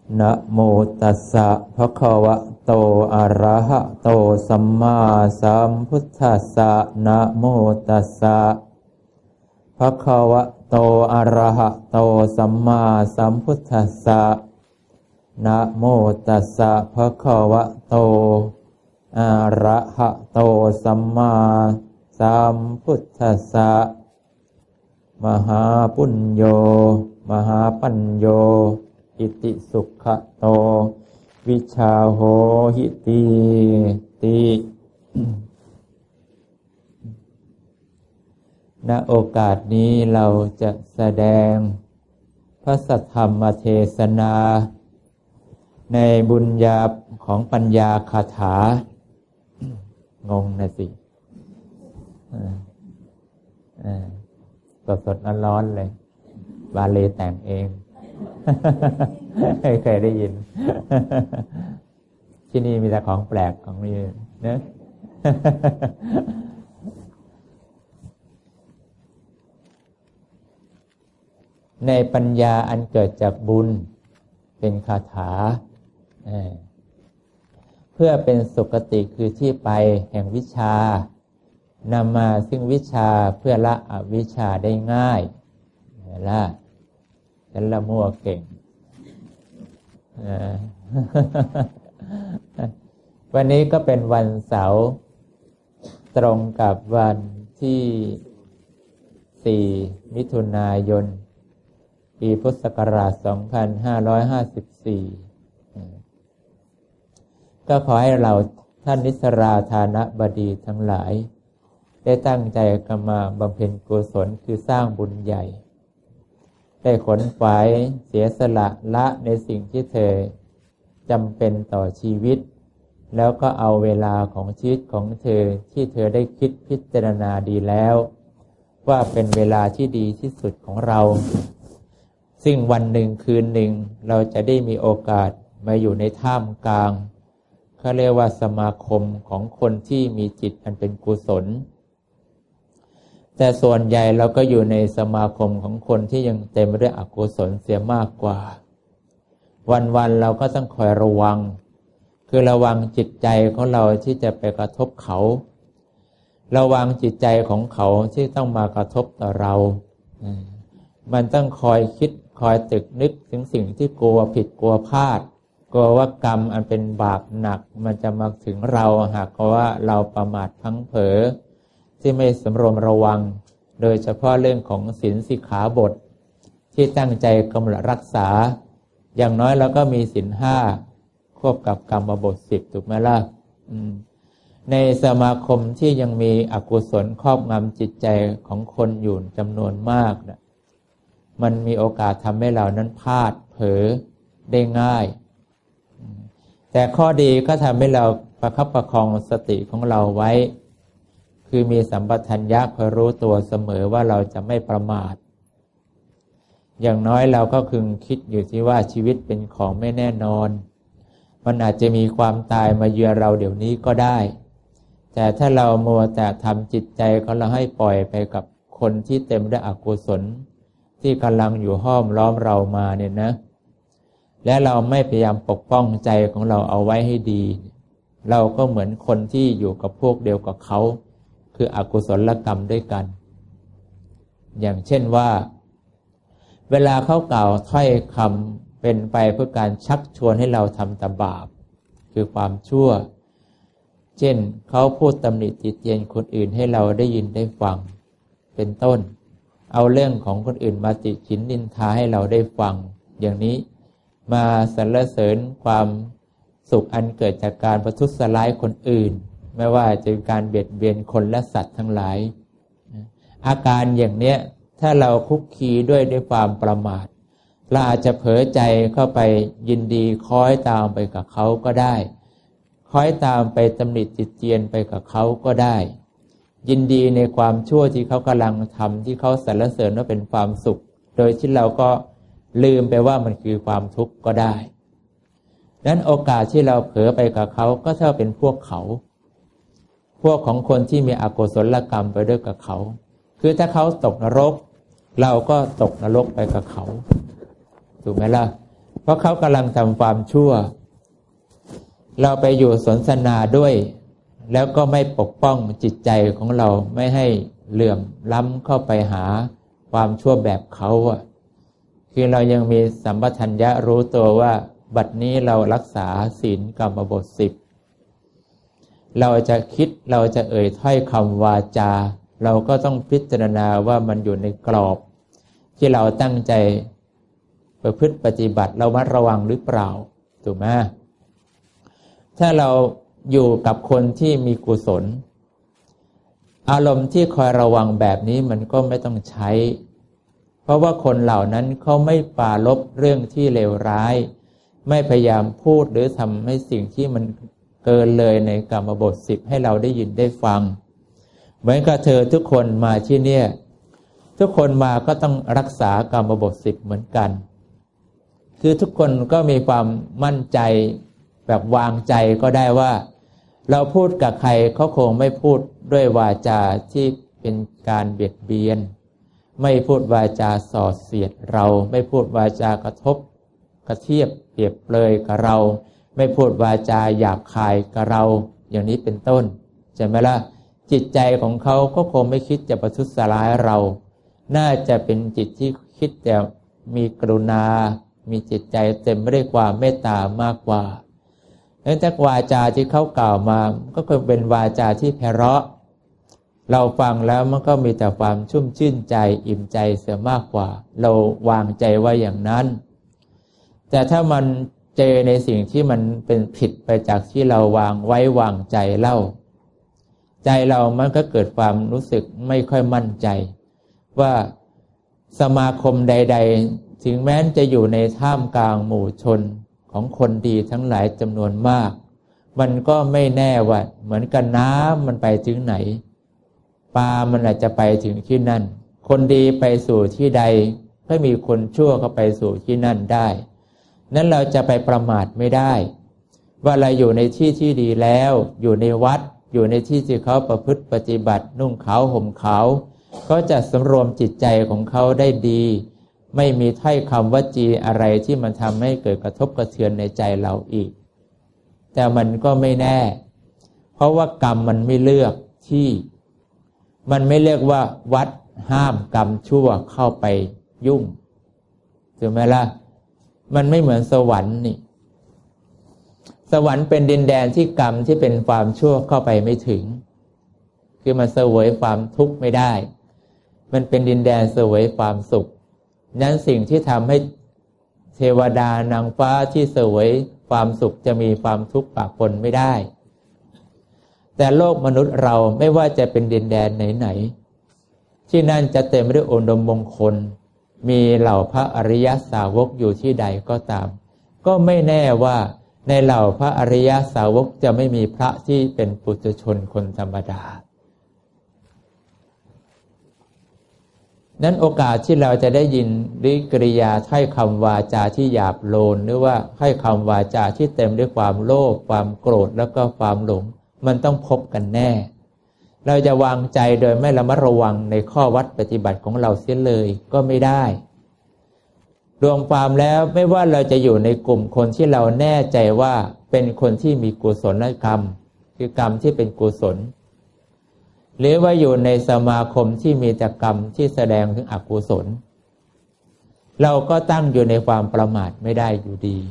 นะโมตัสสะภะคะวะโตอะระหะโตสัมมาสัมพุทธัสสะนะโมตัสสะภะคะวะโตอะระหะโตสัมมาสัมพุทธัสสะนะโมตัสสะภะคะวะโตอะระหะโตสัมมาสัมพุทธัสสะมหาปุญโญมหาปัญโยอิติสุขโตวิชาโหหิติติณโอกาสนี้เราจะแสดงพระสัทธรรมเทศนาในบุญญาของปัญญาคาถางงนะสิสดๆร้อนๆเลยบาลีแต่งเองเคยได้ยินที่นี่มีแต่ของแปลกของมีเนอะในปัญญาอันเกิดจากบุญเป็นคาถาเพื่อเป็นสุคติคือที่ไปแห่งวิชานำมาซึ่งวิชาเพื่อละอวิชชาได้ง่ายละฉันละมั่วเก่งวันนี้ก็เป็นวันเสาร์ตรงกับวันที่4มิถุนายนปีพุทธศักราช2554ก็ขอให้เราท่านนิสราธานบดีทั้งหลายได้ตั้งใจกันมาบำเพ็ญกุศลคือสร้างบุญใหญ่ได้ขนขวายเสียสละละในสิ่งที่เธอจำเป็นต่อชีวิตแล้วก็เอาเวลาของชีวิตของเธอที่เธอได้คิดพิจารณาดีแล้วว่าเป็นเวลาที่ดีที่สุดของเราซึ่งวันหนึ่งคืนหนึ่งเราจะได้มีโอกาสมาอยู่ในท่ามกลางเขาเรียกว่าสมาคมของคนที่มีจิตอันเป็นกุศลแต่ส่วนใหญ่เราก็อยู่ในสมาคมของคนที่ยังเต็มไปด้วยอกุศลเสียมากกว่าวันๆเราก็ต้องคอยระวังคือระวังจิตใจของเราที่จะไปกระทบเขาระวังจิตใจของเขาที่ต้องมากระทบต่อเรามันต้องคอยคิดคอยตึกนึกถึงสิ่งที่กลัวผิดกลัวพลาดกลัวว่ากรรมอันเป็นบาปหนักมันจะมาถึงเราหากว่าเราประมาทพลั้งเผลอที่ไม่สำรวมระวังโดยเฉพาะเรื่องของศีลสิกขาบทที่ตั้งใจกำหนดรักษาอย่างน้อยเราก็มีศีล5ควบกับกรรมบท10ถูกไหมล่ะในสมาคมที่ยังมีอกุศลครอบงำจิตใจของคนอยู่จำนวนมากนะมันมีโอกาสทำให้เรานั้นพลาดเผลอได้ง่ายแต่ข้อดีก็ทำให้เราประคับประคองสติของเราไว้คือมีสัมปชัญญะคอยรู้ตัวเสมอว่าเราจะไม่ประมาทอย่างน้อยเราก็พึงคิดอยู่ที่ว่าชีวิตเป็นของไม่แน่นอนมันอาจจะมีความตายมาเยือนเราเดี๋ยวนี้ก็ได้แต่ถ้าเรามัวแต่ทำจิตใจของเราให้ปล่อยไปกับคนที่เต็มด้วยอกุศลที่กำลังอยู่ห้อมล้อมเรามาเนี่ยนะและเราไม่พยายามปกป้องใจของเราเอาไว้ให้ดีเราก็เหมือนคนที่อยู่กับพวกเดียวกับเขาคืออกุศลกรรมด้วยกันอย่างเช่นว่าเวลาเขากล่าวถ้อยคำเป็นไปเพื่อการชักชวนให้เราทำแต่บาปคือความชั่วเช่นเขาพูดตำหนิติเตียนคนอื่นให้เราได้ยินได้ฟังเป็นต้นเอาเรื่องของคนอื่นมาติฉินนินทาให้เราได้ฟังอย่างนี้มาสรรเสริญความสุขอันเกิดจากการประทุษร้ายคนอื่นไม่ว่าจะเป็นการเบียดเบียนคนและสัตว์ทั้งหลายอาการอย่างเนี้ยถ้าเราคุกคีด้วยความประมาทเราอาจจะเผลอใจเข้าไปยินดีคล้อยตามไปกับเขาก็ได้คล้อยตามไปตำหนิติเตียนไปกับเขาก็ได้ยินดีในความชั่วที่เขากำลังทำที่เขาสรรเสริญว่าเป็นความสุขโดยที่เราก็ลืมไปว่ามันคือความทุกข์ก็ได้นั้นโอกาสที่เราเผลอไปกับเขาก็เท่าเป็นพวกเขาพวกของคนที่มีอกุศลกรรมไปด้วยกับเขาคือถ้าเขาตกนรกเราก็ตกนรกไปกับเขาถูกไหมล่ะเพราะเขากำลังทำความชั่วเราไปอยู่สนทนาด้วยแล้วก็ไม่ปกป้องจิตใจของเราไม่ให้เหลื่อมล้ำเข้าไปหาความชั่วแบบเขาคือเรายังมีสัมปชัญญะรู้ตัวว่าบัดนี้เรารักษาศีลกรรมบท10เราจะคิดเราจะเอ่ยถ้อยคำวาจาเราก็ต้องพิจารณาว่ามันอยู่ในกรอบที่เราตั้งใจประพฤติปฏิบัติเราระวังหรือเปล่าถูกไหมถ้าเราอยู่กับคนที่มีกุศลอารมณ์ที่คอยระวังแบบนี้มันก็ไม่ต้องใช้เพราะว่าคนเหล่านั้นเขาไม่ปรารภเรื่องที่เลวร้ายไม่พยายามพูดหรือทำให้สิ่งที่มันเกินเลยในกรรมบท10ให้เราได้ยินได้ฟังเหมือนกับเธอทุกคนมาที่เนี่ยทุกคนมาก็ต้องรักษากรรมบท10เหมือนกันคือทุกคนก็มีความมั่นใจแบบวางใจก็ได้ว่าเราพูดกับใครเขาคงไม่พูดด้วยวาจาที่เป็นการเบียดเบียนไม่พูดวาจาส่อเสียดเราไม่พูดวาจากระทบกระเทียบเปรียบเปรยกับเราไม่พูดวาจาหยาบคายกับเราอย่างนี้เป็นต้นใช่ไหมล่ะจิตใจของเขาก็คงไม่คิดจะประทุษร้ายเราน่าจะเป็นจิตที่คิดแต่มีกรุณามีจิตใจเต็มไปด้วยความเมตตามากกว่าเนื่องจากวาจาที่เขากล่าวมาก็คือเป็นวาจาที่ไพเราะเราฟังแล้วมันก็มีแต่ความชุ่มชื่นใจอิ่มใจเสียมากกว่าเราวางใจไว้อย่างนั้นแต่ถ้ามันเจอในสิ่งที่มันเป็นผิดไปจากที่เราวางไว้วางใจเล่าใจเรามันก็เกิดความรู้สึกไม่ค่อยมั่นใจว่าสมาคมใดๆถึงแม้จะอยู่ในท่ามกลางหมู่ชนของคนดีทั้งหลายจำนวนมากมันก็ไม่แน่ว่าเหมือนกันน้ำมันไปถึงไหนปลามันอาจจะไปถึงที่นั่นคนดีไปสู่ที่ใดก็มีคนชั่วเข้าไปสู่ที่นั่นได้นั้นเราจะไปประมาทไม่ได้ว่าเราอยู่ในที่ที่ดีแล้วอยู่ในวัดอยู่ในที่ที่เขาประพฤติปฏิบัตินุ่งขาวห่มขาวก็จะสำรวมจิตใจของเขาได้ดีไม่มีถ้อยคำวจีอะไรที่มันทำให้เกิดกระทบกระเทือนในใจเราอีกแต่มันก็ไม่แน่เพราะว่ากรรมมันไม่เลือกที่มันไม่เรียกว่าวัดห้ามกรรมชั่วเข้าไปยุ่งถูกไหมล่ะมันไม่เหมือนสวรรค์นี่สวรรค์เป็นดินแดนที่กรรมที่เป็นความชั่วเข้าไปไม่ถึงคือมันเสวยความทุกข์ไม่ได้มันเป็นดินแดนเสวยความสุขนั้นสิ่งที่ทำให้เทวดานางฟ้าที่เสวยความสุขจะมีความทุกข์ปะปนไม่ได้แต่โลกมนุษย์เราไม่ว่าจะเป็นดินแดนไหนๆที่นั่นจะเต็มไปด้วยอุดมมงคลมีเหล่าพระอริยสาวกอยู่ที่ใดก็ตามก็ไม่แน่ว่าในเหล่าพระอริยสาวกจะไม่มีพระที่เป็นปุถุชนคนธรรมดานั้นโอกาสที่เราจะได้ยินกริยาถ้อยคำวาจาที่หยาบโลนหรือว่าถ้อยคำวาจาที่เต็มด้วยความโลภความโกรธแล้วก็ความหลงมันต้องพบกันแน่เราจะวางใจโดยไม่ระมัดระวังในข้อวัดปฏิบัติของเราเสียเลยก็ไม่ได้รวมความแล้วไม่ว่าเราจะอยู่ในกลุ่มคนที่เราแน่ใจว่าเป็นคนที่มีกุศลกรรมคือกรรมที่เป็นกุศลหรือว่าอยู่ในสมาคมที่มีแต่กรรมที่แสดงถึงอกุศลเราก็ตั้งอยู่ในความประมาทไม่ได้อยู่ดี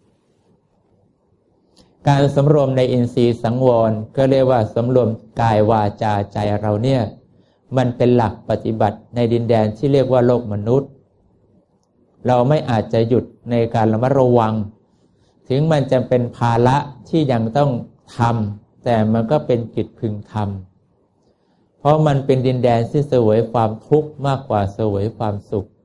การสำรวมในอินทรีย์สังวรก็เรียกว่าสำรวมกายวาจาใจเราเนี่ยมันเป็นหลักปฏิบัติในดินแดนที่เรียกว่าโลกมนุษย์เราไม่อาจจะหยุดในการระมัดระวังถึงมันจะเป็นภาระที่ยังต้องทำแต่มันก็เป็นกิจพึงทำเพราะมันเป็นดินแดนที่เสวยความทุกข์มากกว่าเสวยความสุข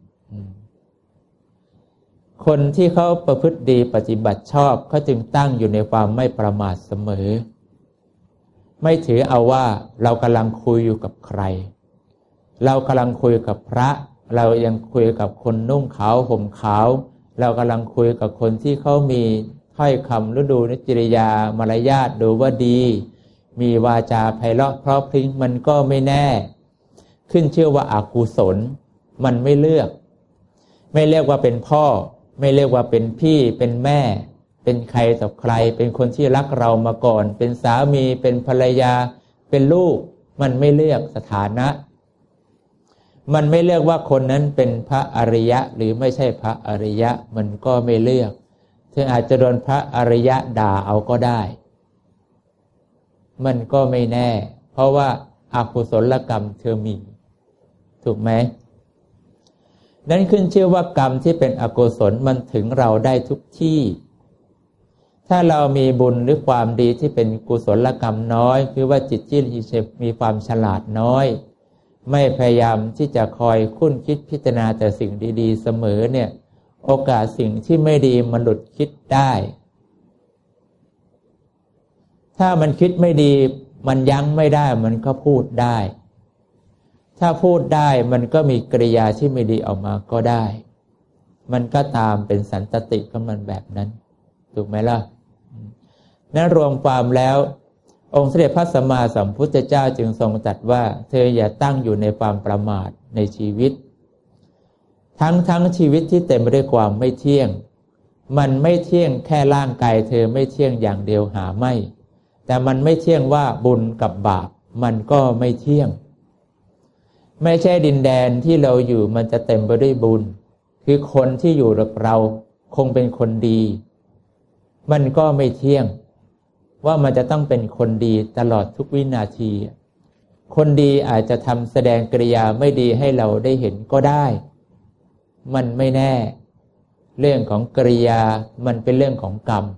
คนที่เขาประพฤติดีปฏิบัติชอบเขาจึงตั้งอยู่ในความไม่ประมาทเสมอไม่ถือเอาว่าเรากำลังคุยอยู่กับใครเรากำลังคุยกับพระเรายังคุยกับคนนุ่งขาวห่มขาวเรากำลังคุยกับคนที่เขามีถ้อยคำฤดูนิจริยามารยาทดูว่าดีมีวาจาไพเราะเพราะพริ้งมันก็ไม่แน่ขึ้นชื่อว่าอกุศลมันไม่เลือกว่าเป็นพ่อไม่เรียกว่าเป็นพี่เป็นแม่เป็นใครต่อใครเป็นคนที่รักเรามาก่อนเป็นสามีเป็นภรรยาเป็นลูกมันไม่เลือกสถานะมันไม่เลือกว่าคนนั้นเป็นพระอริยะหรือไม่ใช่พระอริยะมันก็ไม่เลือกเธออาจจะโดนพระอริยะด่าเอาก็ได้มันก็ไม่แน่เพราะว่าอกุศลกรรมเธอมีถูกไหมนั่นขึ้นชื่อว่ากรรมที่เป็นอกุศลมันถึงเราได้ทุกที่ถ้าเรามีบุญหรือความดีที่เป็นกุศลกรรมน้อยคือว่าจิตที่มีความฉลาดน้อยไม่พยายามที่จะคอยคุ้นคิดพิจารณาแต่สิ่งดีๆเสมอเนี่ยโอกาสสิ่งที่ไม่ดีมันหลุดคิดได้ถ้ามันคิดไม่ดีมันยั้งไม่ได้มันก็พูดได้ถ้าพูดได้มันก็มีกริยาที่ไม่ดีออกมาก็ได้มันก็ตามเป็นสันตติของมันแบบนั้นถูกไหมล่ะนั้นรวมความแล้วองค์สมเด็จพระสัมมาสัมพุทธเจ้าจึงทรงตรัสว่าเธออย่าตั้งอยู่ในความประมาทในชีวิตทั้งชีวิตที่เต็มไปด้วยความไม่เที่ยงมันไม่เที่ยงแค่ร่างกายเธอไม่เที่ยงอย่างเดียวหาไม่แต่มันไม่เที่ยงว่าบุญกับบาปมันก็ไม่เที่ยงไม่ใช่ดินแดนที่เราอยู่มันจะเต็มไปด้วยบุญคือคนที่อยู่กับเราคงเป็นคนดีมันก็ไม่เที่ยงว่ามันจะต้องเป็นคนดีตลอดทุกวินาทีคนดีอาจจะทำแสดงกริยาไม่ดีให้เราได้เห็นก็ได้มันไม่แน่เรื่องของกริยามันเป็นเรื่องของกรรม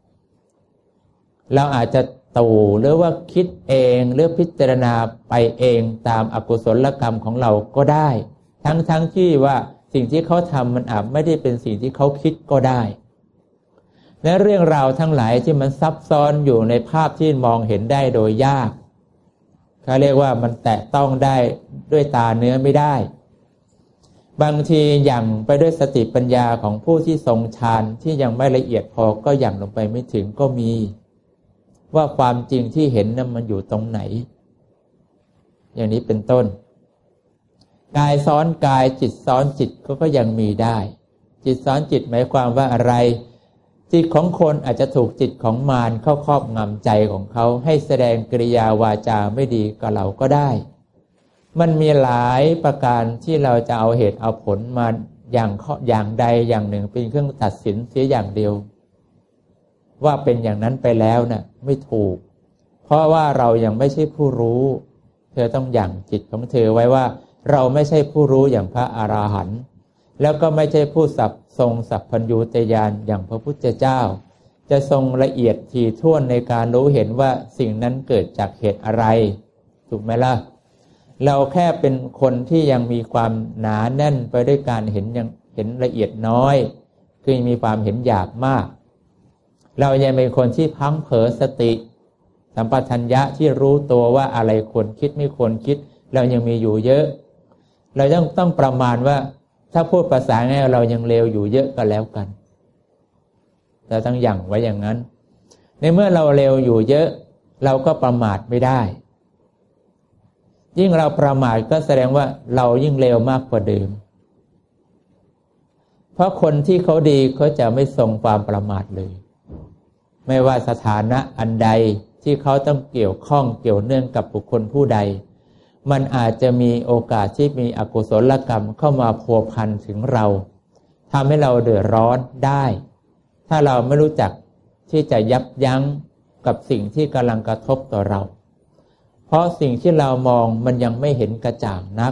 เราอาจจะตู่หรือว่าคิดเองหรือพิจารณาไปเองตามอกุศลกรรมของเราก็ได้ทั้งที่ว่าสิ่งที่เขาทำมันอาจไม่ได้เป็นสิ่งที่เขาคิดก็ได้และเรื่องราวทั้งหลายที่มันซับซ้อนอยู่ในภาพที่มองเห็นได้โดยยากเขาเรียกว่ามันแตะต้องได้ด้วยตาเนื้อไม่ได้บางทีหยั่งไปด้วยสติปัญญาของผู้ที่ทรงฌานที่ยังไม่ละเอียดพอก็หยั่งลงไปไม่ถึงก็มีว่าความจริงที่เห็นนั้นมันอยู่ตรงไหนอย่างนี้เป็นต้นกายซ้อนกายจิตซ้อนจิตก็ยังมีได้จิตซ้อนจิตหมายความว่าอะไรจิตของคนอาจจะถูกจิตของมารเข้าครอบงำใจของเขาให้แสดงกริยาวาจาไม่ดีกับเราก็ได้มันมีหลายประการที่เราจะเอาเหตุเอาผลมาอย่างใดอย่างหนึ่งเป็นเครื่องตัดสินเสียอย่างเดียวว่าเป็นอย่างนั้นไปแล้วน่ะไม่ถูกเพราะว่าเรายังไม่ใช่ผู้รู้เธอต้องหยั่งจิตของเธอไว้ว่าเราไม่ใช่ผู้รู้อย่างพระอรหันต์แล้วก็ไม่ใช่ผู้ทรงสัพพัญญูตญาณอย่างพระพุทธเจ้าจะทรงละเอียดถี่ถ้วนในการรู้เห็นว่าสิ่งนั้นเกิดจากเหตุอะไรถูกไหมล่ะเราแค่เป็นคนที่ยังมีความหนาแน่นไปด้วยการเห็นละเอียดน้อยคือมีความเห็นหยาบมากเรายังเป็นคนที่พลั้งเผลอสติสัมปชัญญะที่รู้ตัวว่าอะไรควรคิดไม่ควรคิดเรายังมีอยู่เยอะเราต้องประมาณว่าถ้าพูดภาษาง่ายเรายังเลวอยู่เยอะก็แล้วกันเราต้องหยั่งไว้อย่างนั้นในเมื่อเราเลวอยู่เยอะเราก็ประมาทไม่ได้ยิ่งเราประมาทก็แสดงว่าเรายิ่งเลวมากกว่าเดิมเพราะคนที่เขาดีเขาจะไม่ทรงความประมาทเลยไม่ว่าสถานะอันใดที่เขาต้องเกี่ยวข้องเกี่ยวเนื่องกับบุคคลผู้ใดมันอาจจะมีโอกาสที่มีอกุศลกรรมเข้ามาพัวพันถึงเราทำให้เราเดือดร้อนได้ถ้าเราไม่รู้จักที่จะยับยั้งกับสิ่งที่กำลังกระทบต่อเราเพราะสิ่งที่เรามองมันยังไม่เห็นกระจ่างนัก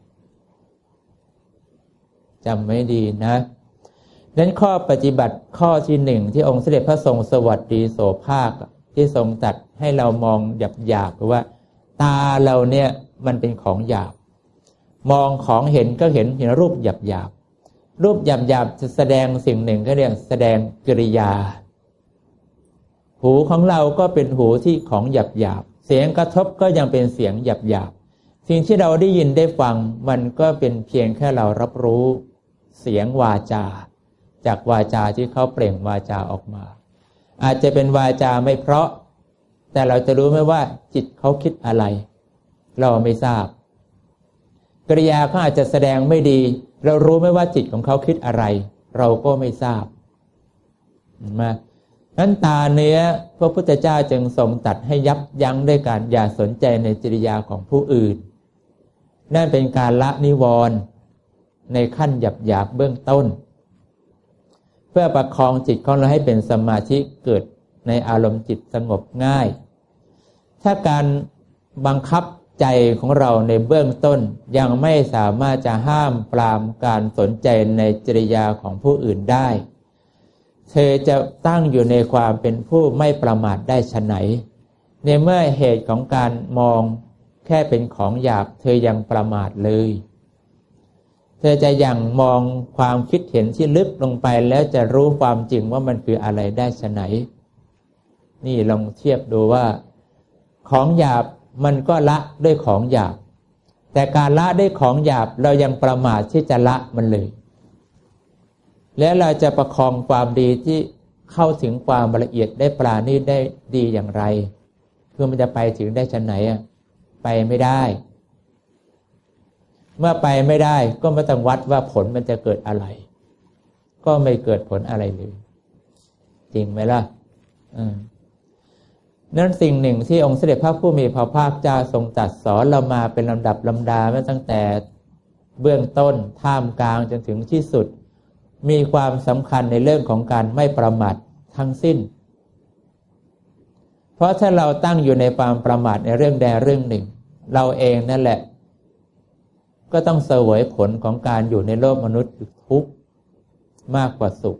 จำไม่ดีนะนั้นข้อปฏิบัติข้อที่หนึ่งที่องค์สมเด็จพระทรงสวัสดีโสภาคที่ทรงตรัสให้เรามองหยาบๆว่าตาเราเนี่ยมันเป็นของหยาบมองของเห็นก็เห็นรูปหยาบๆรูปหยาบๆจะแสดงสิ่งหนึ่งก็เรียกแสดงกริยาหูของเราก็เป็นหูที่ของหยาบๆเสียงกระทบก็ยังเป็นเสียงหยาบๆสิ่งที่เราได้ยินได้ฟังมันก็เป็นเพียงแค่เรารับรู้เสียงวาจาจากวาจาที่เขาเปล่งวาจาออกมาอาจจะเป็นวาจาไม่เพราะแต่เราจะรู้ไหมว่าจิตเขาคิดอะไรเราไม่ทราบกริยาเขาอาจจะแสดงไม่ดีเรารู้ไหมว่าจิตของเขาคิดอะไรเราก็ไม่ทราบมานั้นตาเนื้อพระพุทธเจ้าจึงทรงตรัสให้ยับยั้งด้วยการอย่าสนใจในจริยาของผู้อื่นนั่นเป็นการละนิวรณ์ในขั้นหยาบๆเบื้องต้นเพื่อประคองจิตของเราให้เป็นสมาธิเกิดในอารมณ์จิตสงบง่ายถ้าการบังคับใจของเราในเบื้องต้นยังไม่สามารถจะห้ามปรามการสนใจในจริยาของผู้อื่นได้เธอจะตั้งอยู่ในความเป็นผู้ไม่ประมาทได้ฉะไหนในเมื่อเหตุของการมองแค่เป็นของหยาบเธอยังประมาทเลยเธอจะยังมองความคิดเห็นที่ลึกลงไปแล้วจะรู้ความจริงว่ามันคืออะไรได้ฉะไหนนี่ลองเทียบดูว่าของหยาบมันก็ละด้วยของหยาบแต่การละด้วยของหยาบเรายังประมาทที่จะละมันเลยแล้วเราจะประคองความดีที่เข้าถึงความละเอียดได้ปราณีตได้ดีอย่างไรเพื่อมันจะไปถึงได้ชั้นไหนไปไม่ได้เมื่อไปไม่ได้ก็ไม่ต้องวัดว่าผลมันจะเกิดอะไรก็ไม่เกิดผลอะไรเลยจริงไหมล่ะนั่นสิ่งหนึ่งที่องค์เสด็จพระผู้มีพระภาคเจ้าทรงตรัสสอนเรามาเป็นลำดับลำดามาตั้งแต่เบื้องต้นท่ามกลางจนถึงที่สุดมีความสำคัญในเรื่องของการไม่ประมาททั้งสิ้นเพราะถ้าเราตั้งอยู่ในความประมาทในเรื่องใดเรื่องหนึ่งเราเองนั่นแหละก็ต้องเสวยผลของการอยู่ในโลกมนุษย์ทุกข์มากกว่าสุข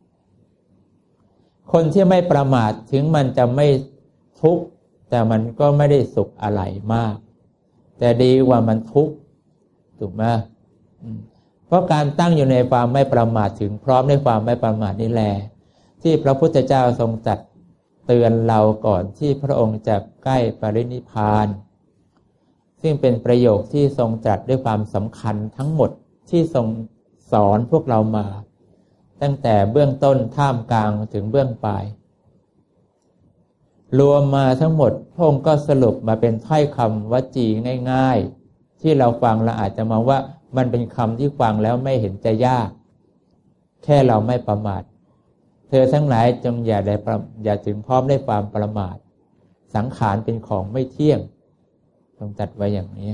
คนที่ไม่ประมาทถึงมันจะไม่ทุกข์แต่มันก็ไม่ได้สุขอะไรมากแต่ดีกว่ามันทุกข์ถูกไหมเพราะการตั้งอยู่ในความไม่ประมาทถึงพร้อมในความไม่ประมาทนี่แหละที่พระพุทธเจ้าทรงจัดเตือนเราก่อนที่พระองค์จะใกล้ปรินิพพานซึ่งเป็นประโยคที่ทรงตรัสด้วยความสำคัญทั้งหมดที่ทรงสอนพวกเรามาตั้งแต่เบื้องต้นท่ามกลางถึงเบื้องปลายรวมมาทั้งหมดพระองค์ก็สรุปมาเป็นถ้อยคำวจีง่ายๆที่เราฟังเราอาจจะมองว่ามันเป็นคำที่ฟังแล้วไม่เห็นจะยากแค่เราไม่ประมาทเธอทั้งหลายจงอย่าถึงพร้อมได้ความประมาทสังขารเป็นของไม่เที่ยงต้องจัดไว้อย่างนี้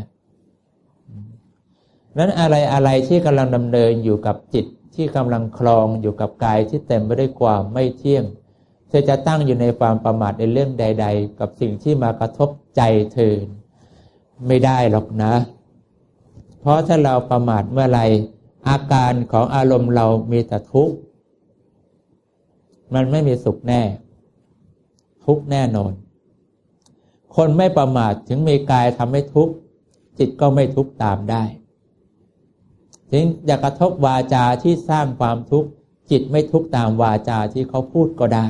นั้นอะไรที่กำลังดำเนินอยู่กับจิตที่กำลังคลองอยู่กับกายที่เต็มไปด้วยความไม่เที่ยงเธอจะตั้งอยู่ในความประมาทในเรื่องใดๆกับสิ่งที่มากระทบใจเธอไม่ได้หรอกนะเพราะถ้าเราประมาทเมื่อไรอาการของอารมณ์เรามีแต่ทุกข์มันไม่มีสุขแน่ทุกข์แน่นอนคนไม่ประมาทถึงมีกายทำให้ทุกข์จิตก็ไม่ทุกข์ตามได้ถึงอยากกระทบวาจาที่สร้างความทุกข์จิตไม่ทุกข์ตามวาจาที่เขาพูดก็ได้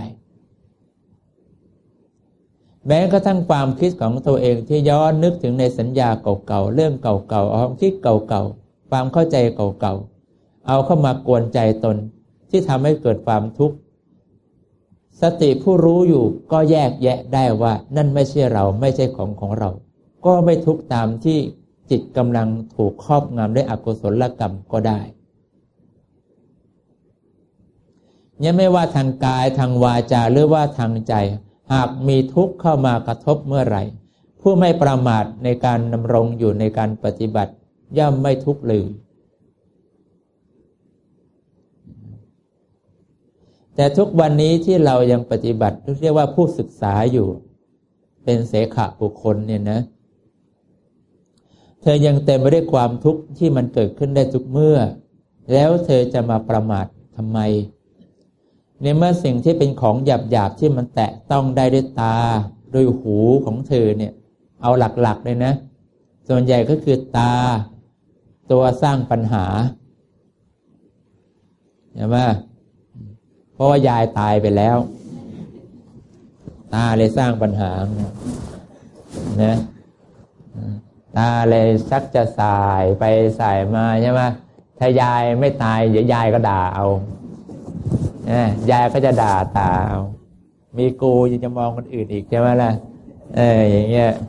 แม้กระทั่งความคิดของตัวเองที่ย้อนนึกถึงในสัญญาเก่าๆเรื่องเก่าๆความคิดเก่าๆความเข้าใจเก่าๆเอาเข้ามากวนใจตนที่ทำให้เกิดความทุกข์สติผู้รู้อยู่ก็แยกแยะได้ว่านั่นไม่ใช่เราไม่ใช่ของเราก็ไม่ทุกข์ตามที่จิตกำลังถูกครอบงำด้วยอกุศลกรรมก็ได้ยังไม่ว่าทางกายทางวาจาหรือว่าทางใจหากมีทุกข์เข้ามากระทบเมื่อไหร่ผู้ไม่ประมาทในการดำรงอยู่ในการปฏิบัติย่อมไม่ทุกข์เลยแต่ทุกวันนี้ที่เรายังปฏิบัติเรียกว่าผู้ศึกษาอยู่เป็นเสขะบุคคลเนี่ยนะเธอยังเต็มไปด้วยความทุกข์ที่มันเกิดขึ้นได้ทุกเมื่อแล้วเธอจะมาประมาททำไมในเมื่อสิ่งที่เป็นของหยาบๆที่มันแตะต้องได้ด้วยตาด้วยหูของเธอเนี่ยเอาหลักๆเลยนะส่วนใหญ่ก็คือตาตัวสร้างปัญหาเห็นไหมเพราะว่ายายตายไปแล้วตาเลยสร้างปัญหานะตาเลยชักจะสายไปสายมาใช่ไหมถ้ายายไม่ตายเดี๋ยวยายก็ด่าเอายายก็จะด่าตาเอามีกูยังจะมองคนอื่นอีกใช่ไหมล่ะอย่างเงี้ย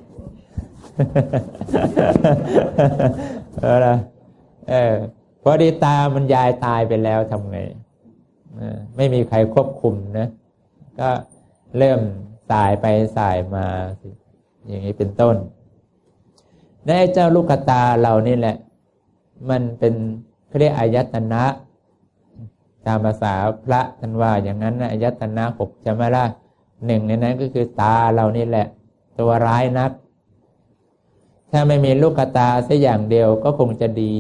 พอดีตามันยายตายไปแล้วทำไงไม่มีใครควบคุมนะก็เริ่มสายไปสายมาอย่างนี้เป็นต้นในเจ้าลูกตาเรานี่แหละมันเป็นเขาเรียกอายตนะตามภาษาพระท่านว่าอย่างนั้นนะอายตนะ6จะมาละหนึ่งในนั้นก็คือตาเรานี่แหละตัวร้ายนักถ้าไม่มีลูกตาสักอย่างเดียวก็คงจะดี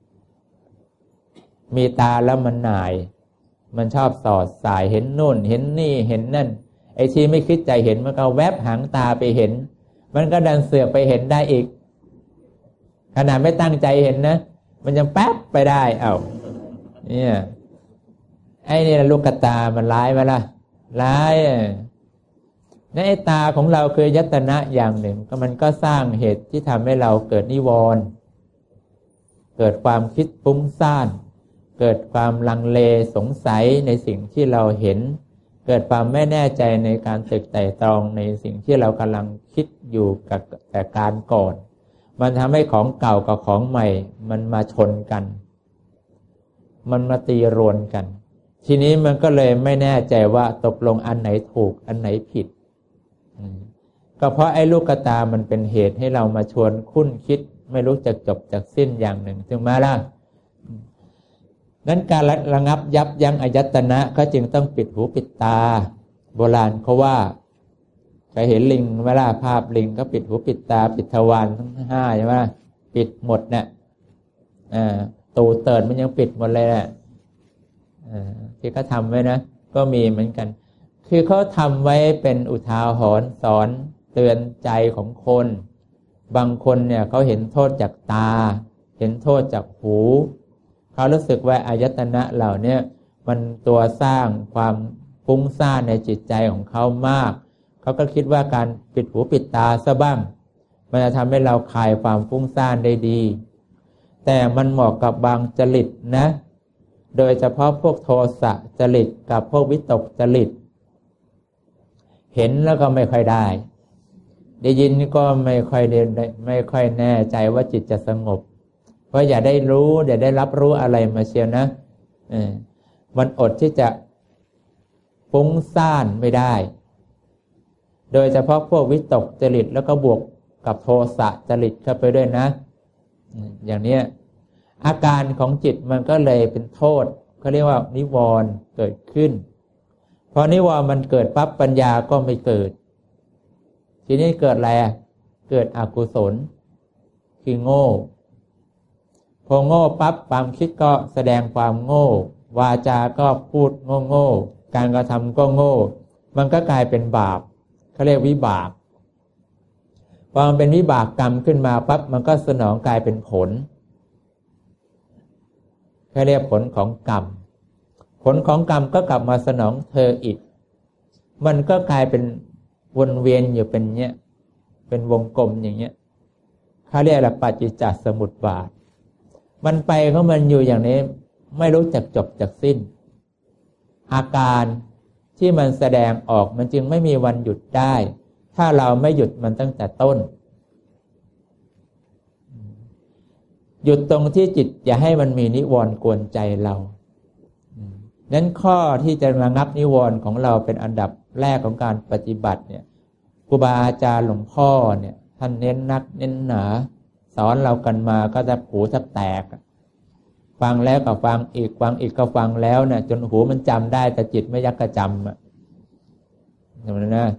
มีตาแล้วมันหน่ายมันชอบสอดสายเห็นนู่นเห็นนี่เห็นนั่นไอ้ที่ไม่คิดใจเห็นมันก็แวบหางตาไปเห็นมันก็ดันเสือกไปเห็นได้อีกขนาดไม่ตั้งใจเห็นนะมันยังแป๊บไปได้เนี่ยไอ้นี่ลูกตามันร้ายไหมล่ะร้ายในตาของเราคือยตนะอย่างหนึ่งก็มันก็สร้างเหตุที่ทำให้เราเกิดนิวรณ์เกิดความคิดฟุ้งซ่านเกิดความลังเลสงสัยในสิ่งที่เราเห็นเกิดความไม่แน่ใจในการตึกไต่ตรองในสิ่งที่เรากำลังคิดอยู่กับแต่การก่อนมันทำให้ของเก่ากับของใหม่มันมาชนกันมันมาตีรวนกันทีนี้มันก็เลยไม่แน่ใจว่าตกลงอันไหนถูกอันไหนผิดก็เพราะไอ้ลูกตามันเป็นเหตุให้เรามาชวนคุ้นคิดไม่รู้จักจบจากสิ้นอย่างหนึ่งถึงมาล่ะนั้นการระงับยับยั้งอายตนะก็จึงต้องปิดหูปิดตาโบราณเขาว่าใครเห็นลิงเวลาภาพลิงก็ปิดหูปิดตาปิดทวารทั้ง5ใช่ไหมปิดหมดเนี่ยตูเติร์ดมันยังปิดหมดเลยแหละที่เขาทำไว้นะก็มีเหมือนกันคือเขาทำไว้เป็นอุทาหรณ์สอนเตือนใจของคนบางคนเนี่ยเขาเห็นโทษจากตาเห็นโทษจากหูเขารู้สึกว่าอายตนะเหล่านี้มันตัวสร้างความฟุ้งซ่านในจิตใจของเขามากเขาก็คิดว่าการปิดหูปิดตาซะบ้างมันจะทำให้เราคลายความฟุ้งซ่านได้ดีแต่มันเหมาะกับบางจริตนะโดยเฉพาะพวกโทสะจริตกับพวกวิตกจริตเห็นแล้วก็ไม่ค่อยได้ยินก็ไม่ค่อยแน่ใจว่าจิตจะสงบเพราะอย่าได้รู้อย่าได้รับรู้อะไรมาเชียวนะมันอดที่จะฟุ้งซ่านไม่ได้โดยเฉพาะพวกวิตกจริตแล้วก็บวกกับโทสะจริตเข้าไปด้วยนะอย่างนี้อาการของจิตมันก็เลยเป็นโทษเขาเรียกว่านิวรณ์เกิดขึ้นพอนิวรณ์มันเกิดปั๊บปัญญาก็ไม่เกิดทีนี้เกิดอะไรเกิดอกุศลคือโง่พอโง่ปั๊บความคิดก็แสดงความโง่วาจาก็พูดโง่การกระทำก็โง่มันก็กลายเป็นบาปเขาเรียกวิบากพอมันเป็นวิบากกรรมขึ้นมาปั๊บมันก็สนองกลายเป็นผลเขาเรียกผลของกรรมผลของกรรมก็กลับมาสนองเธออีกมันก็กลายเป็นวนเวียนอยู่เป็นเนี้ยเป็นวงกลมอย่างเงี้ยเขาเรียกว่าปัจจิจจสมุปบาทมันไปของมันอยู่อย่างนี้ไม่รู้จักจบจากสิ้นอาการที่มันแสดงออกมันจึงไม่มีวันหยุดได้ถ้าเราไม่หยุดมันตั้งแต่ต้นหยุดตรงที่จิตอย่าให้มันมีนิวรณ์กวนใจเรานั้นข้อที่จะระงับนิวรณ์ของเราเป็นอันดับแรกของการปฏิบัติเนี่ยครูบาอาจารย์หลวงพ่อเนี่ยท่านเน้นนักเน้นหนาสอนเรากันมาก็จะหูแทบแตกฟังแล้วก็ฟังอีกก็ฟังแล้วเนี่ยจนหูมันจำได้แต่จิตไม่ยักกระจำอย่างนั้นนะ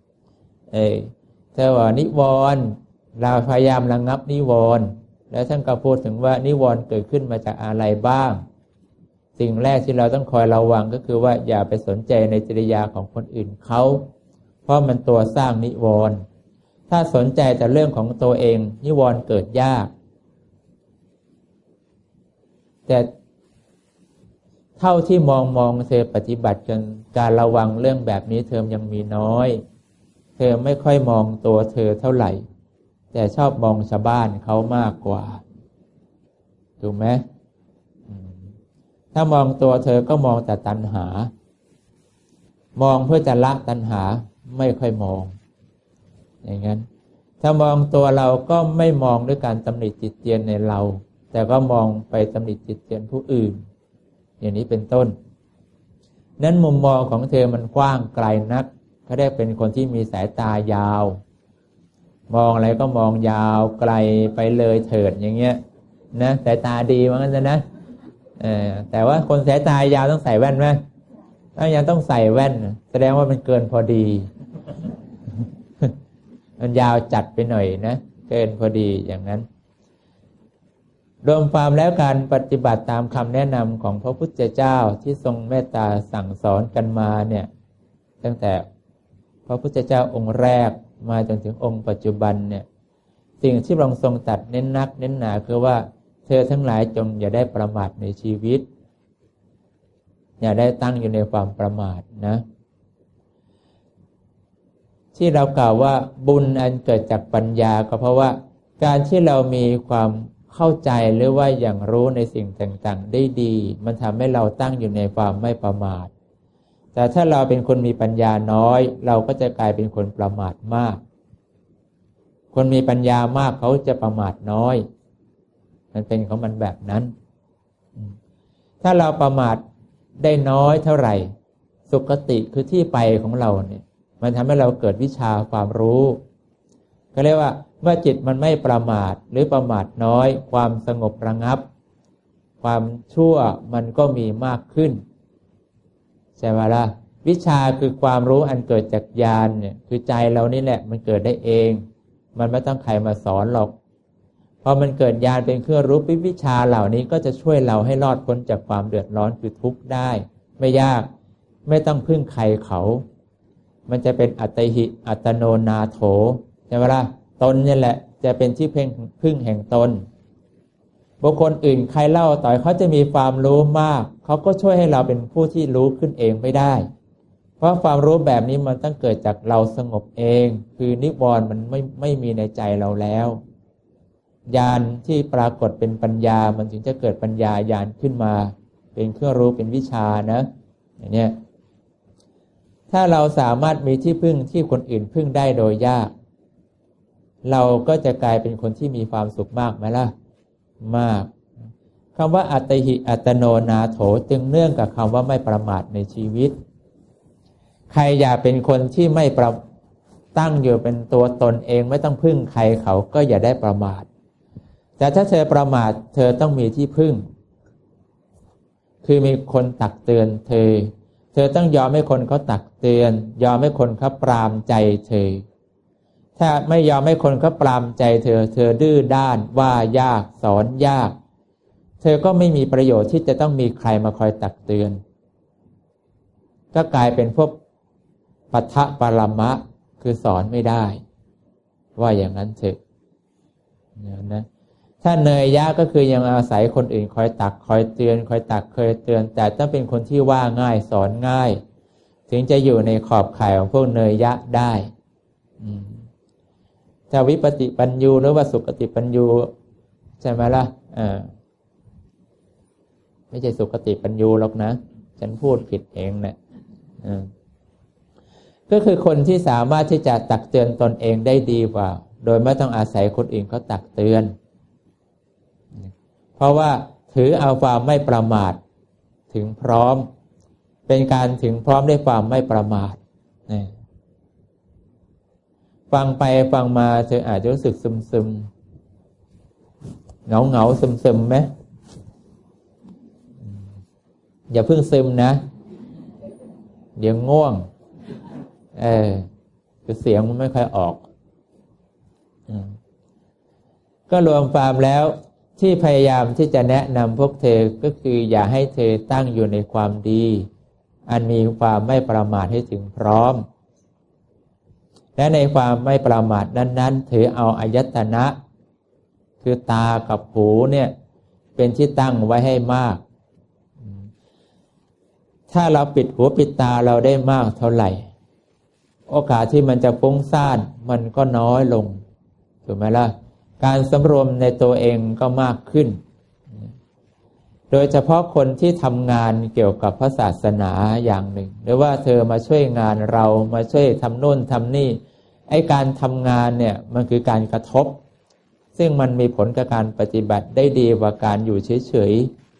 แต่ว่านิวรณ์เราพยายามระงับนิวรณ์แล้วท่านก็พูดถึงว่านิวรณ์เกิดขึ้นมาจากอะไรบ้างสิ่งแรกที่เราต้องคอยระวังก็คือว่าอย่าไปสนใจในจริยาของคนอื่นเขาเพราะมันตัวสร้างนิวรณ์ถ้าสนใจแต่เรื่องของตัวเองนิวรณ์เกิดยากแต่เท่าที่มองเธอปฏิบัติจนการระวังเรื่องแบบนี้เธอยังมีน้อยเธอไม่ค่อยมองตัวเธอเท่าไหร่แต่ชอบมองชาวบ้านเขามากกว่าถูกไหมถ้ามองตัวเธอก็มองแต่ตัณหามองเพื่อจะละตัณหาไม่ค่อยมองอย่างนั้นถ้ามองตัวเราก็ไม่มองด้วยการตำหนิติเตียนในเราแต่แต่ก็มองไปตำหนิติเตียนผู้อื่นอย่างนี้เป็นต้นนั้นมุมมองของเธอมันกว้างไกลนักเขาได้เป็นคนที่มีสายตายาวมองอะไรก็มองยาวไกลไปเลยเถิดอย่างเงี้ยนะสายตาดีว่างั้นนะแต่ว่าคนสายตายาวต้องใส่แว่นไหมถ้ายังต้องใส่แว่นแสดงว่ามันเกินพอดีมันยาวจัดไปหน่อยนะเกินพอดีอย่างนั้นรวมความแล้วการปฏิบัติตามคำแนะนำของพระพุทธเจ้าที่ทรงเมตตาสั่งสอนกันมาเนี่ยตั้งแต่พระพุทธเจ้าองค์แรกมาจนถึงองค์ปัจจุบันเนี่ยสิ่งที่พระองค์ทรงตรัสเน้นนักเน้นหนาคือว่าเธอทั้งหลายจงอย่าได้ประมาทในชีวิตอย่าได้ตั้งอยู่ในความประมาทนะที่เรากล่าวว่าบุญอันเกิดจากปัญญาก็เพราะว่าการที่เรามีความเข้าใจหรือว่าอย่างรู้ในสิ่งต่างๆได้ดีมันทำให้เราตั้งอยู่ในความไม่ประมาทแต่ถ้าเราเป็นคนมีปัญญาน้อยเราก็จะกลายเป็นคนประมาทมากคนมีปัญญามากเขาจะประมาทน้อยมันเป็นของมันแบบนั้นถ้าเราประมาทได้น้อยเท่าไหร่สุคติคือที่ไปของเราเนี่ยมันทำให้เราเกิดวิชาความรู้ก็เรียกว่าเมื่อจิตมันไม่ประมาทหรือประมาทน้อยความสงบระงับความชั่วมันก็มีมากขึ้นใช่ไหมล่ะวิชาคือความรู้อันเกิดจากญาณเนี่ยคือใจเรานี่แหละมันเกิดได้เองมันไม่ต้องใครมาสอนหรอกพอมันเกิดญาณเป็นเครื่องรู้วิชาเหล่านี้ก็จะช่วยเราให้รอดพ้นจากความเดือดร้อนคือทุกข์ได้ไม่ยากไม่ต้องพึ่งใครเขามันจะเป็นอัตติอัตโนนาโถใช่ไหมล่ะตนนี่แหละจะเป็นที่พึ่งแห่งตนบุคคลอื่นใครเล่าต่อเขาจะมีความรู้มากเขาก็ช่วยให้เราเป็นผู้ที่รู้ขึ้นเองไม่ได้เพราะความรู้แบบนี้มันต้องเกิดจากเราสงบเองคือนิวรณ์มันไม่มีในใจเราแล้วญาณที่ปรากฏเป็นปัญญามันถึงจะเกิดปัญญาญาณขึ้นมาเป็นเครื่องรู้เป็นวิชานะอย่างเนี้ยถ้าเราสามารถมีที่พึ่งที่คนอื่นพึ่งได้โดยยากเราก็จะกลายเป็นคนที่มีความสุขมากไหมล่ะมากคำว่าอัตติอัตโนนาโถจึงเนื่องกับคำว่าไม่ประมาทในชีวิตใครอยากเป็นคนที่ไม่ตั้งอยู่เป็นตัวตนเองไม่ต้องพึ่งใครเขาก็อย่าได้ประมาทแต่ถ้าเธอประมาทเธอต้องมีที่พึ่งคือมีคนตักเตือนเธอต้องยอมให้คนเขาตักเตือนยอมให้คนเขาปรามใจเธอถ้าไม่ยอมให้คนเขาปรามใจเธอดื้อด้านว่ายากสอนยากเธอก็ไม่มีประโยชน์ที่จะต้องมีใครมาคอยตักเตือนก็กลายเป็นพวกปัทภปรมะคือสอนไม่ได้ว่าอย่างนั้นเถอะนะถ้าเนยยะก็คือยังอาศัยคนอื่นคอยตักคอยเตือนคอยตักคอยเตือนแต่ต้องเป็นคนที่ว่าง่ายสอนง่ายถึงจะอยู่ในขอบข่ายของพวกเนยยะได้จะวิปติปัญญูหรือว่าสุขติปัญญูใช่ไหมล่ะไม่ใช่สุขติปัญญูหรอกนะฉันพูดผิดเองนะก็คือคนที่สามารถที่จะตักเตือนตนเองได้ดีกว่าโดยไม่ต้องอาศัยคนอื่นเขาตักเตือนเพราะว่าถือเอาความไม่ประมาทถึงพร้อมเป็นการถึงพร้อมด้วยความไม่ประมาทฟังไปฟังมาเธออาจจะรู้สึกซึมๆเหงาซึมๆไหมอย่าเพิ่งซึมนะเดี๋ยวง่วงคือเสียงมันไม่ค่อยออกก็รวมความแล้วที่พยายามที่จะแนะนำพวกเธอก็คืออย่าให้เธอตั้งอยู่ในความดีอันมีความไม่ประมาทให้ถึงพร้อมและในความไม่ประมาทนั้นๆถือเอาอายตนะคือตากับหูเนี่ยเป็นที่ตั้งไว้ให้มากถ้าเราปิดหูปิดตาเราได้มากเท่าไหร่โอกาสที่มันจะฟุ้งซ่านมันก็น้อยลงถูกไหมล่ะการสำรวมในตัวเองก็มากขึ้นโดยเฉพาะคนที่ทำงานเกี่ยวกับพระศาสนาอย่างหนึ่งหรือว่าเธอมาช่วยงานเรามาช่วยทำโน่นทำนี่ไอ้การทำงานเนี่ยมันคือการกระทบซึ่งมันมีผลกับการปฏิบัติได้ดีกว่าการอยู่เฉย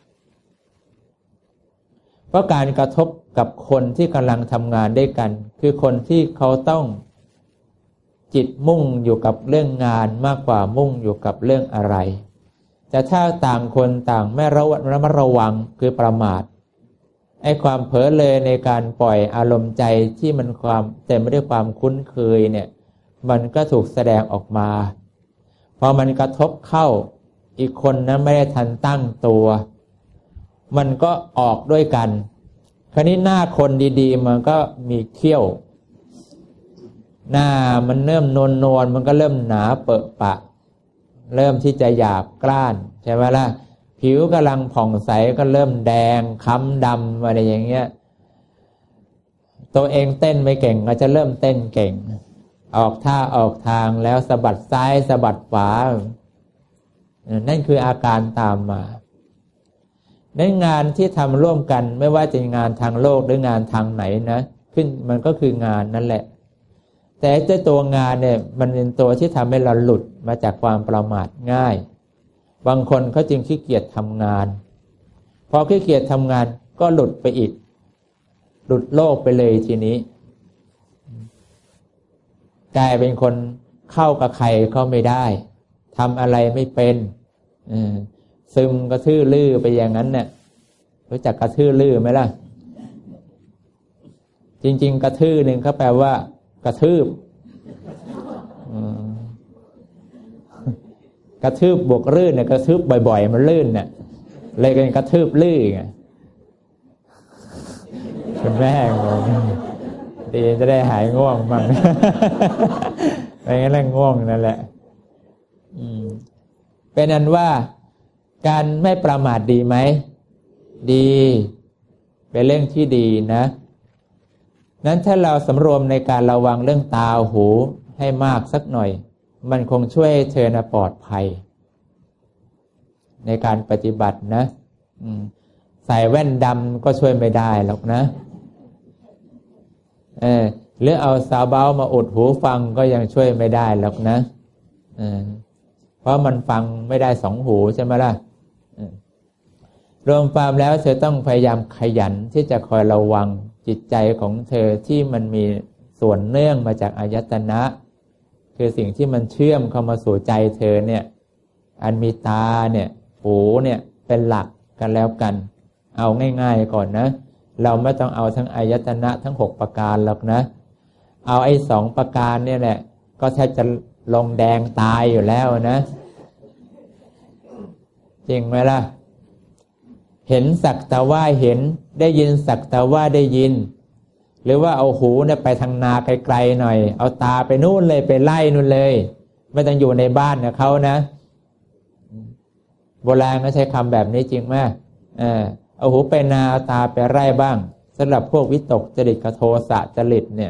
ๆเพราะการกระทบกับคนที่กำลังทำงานด้วยกันคือคนที่เขาต้องจิตมุ่งอยู่กับเรื่องงานมากกว่ามุ่งอยู่กับเรื่องอะไรแต่ถ้าต่างคนต่างไม่ระมัดระวังคือประมาทไอ้ความเผลอเลยในการปล่อยอารมณ์ใจที่มันความเต็มไปด้วยความคุ้นเคยเนี่ยมันก็ถูกแสดงออกมาพอมันกระทบเข้าอีกคนนั้นไม่ได้ทันตั้งตัวมันก็ออกด้วยกันคราวนี้หน้าคนดีๆมันก็มีเขี้ยวหน้ามันเริ่มนวลมันก็เริ่มหนาเปอะปะเริ่มที่จะหยาบกร้านใช่ไหมล่ะผิวกำลังผ่องใสก็เริ่มแดงค้ำดำอะไรอย่างเงี้ยตัวเองเต้นไม่เก่งก็จะเริ่มเต้นเก่งออกท่าออกทางแล้วสะบัดซ้ายสะบัดขวานั่นคืออาการตามมาในงานที่ทำร่วมกันไม่ว่าจะงานทางโลกหรืองานทางไหนนะขึ้นมันก็คืองานนั่นแหละแต่เจ้าตัวงานเนี่ยมันเป็นตัวที่ทำให้เราหลุดมาจากความประมาทง่ายบางคนเขาจึงขี้เกียจทำงานพอขี้เกียจทำงานก็หลุดไปอีกหลุดโลกไปเลยทีนี้กลายเป็นคนเข้ากับใครก็ไม่ได้ทำอะไรไม่เป็นซึมกระทื่อลื้อไปอย่างนั้นเนี่ยรู้จักกระทื่อลื้อไหมล่ะจริงๆกระทื่อหนึ่งเขาแปลว่ากระทืบกระทืบบวกลื่นเนี่ยกระทืบบ่อยๆมันลื่นเนี่ยเลยกันกระทืบลื่นไงคุณแม่งงดีจะได้หายง่วงมั่งอะไรงั้นแหละง่วงนั่นแหละเป็นอันว่าการไม่ประมาทดีไหมดีเป็นเรื่องที่ดีนะนั้นถ้าเราสำรวมในการระวังเรื่องตาหูให้มากสักหน่อยมันคงช่วยให้เธอปลอดภัยในการปฏิบัตินะใส่แว่นดำก็ช่วยไม่ได้หรอกนะหรือเอาซาวเบามาอุดหูฟังก็ยังช่วยไม่ได้หรอกนะเพราะมันฟังไม่ได้สองหูใช่ไหมล่ะรวมความแล้วเธอต้องพยายามขยันที่จะคอยระวังจิตใจของเธอที่มันมีส่วนเนื่องมาจากอายตนะคือสิ่งที่มันเชื่อมเข้ามาสู่ใจเธอเนี่ยอันมีตาเนี่ยหูเนี่ยเป็นหลักกันแล้วกันเอาง่ายๆก่อนนะเราไม่ต้องเอาทั้งอายตนะทั้ง6ประการหรอกนะเอาไอ้2ประการเนี่ยแหละก็แทบจะลงแดงตายอยู่แล้วนะจริงไหมล่ะเห็นสักแต่ว่าเห็นได้ยินสักแต่ว่าได้ยินหรือว่าเอาหูเนี่ยไปทางนาไกลๆหน่อยเอาตาไปนู่นเลยไปไล่นู่นเลยไม่ต้องอยู่ในบ้านกับเขานะโบราณก็ใช้คำแบบนี้จริงไหมเอาหูไปนาเอาตาไปไร่บ้างสำหรับพวกวิตกจริตกับโทสะจริตเนี่ย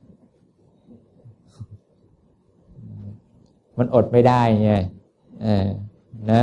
มันอดไม่ได้ไงนะ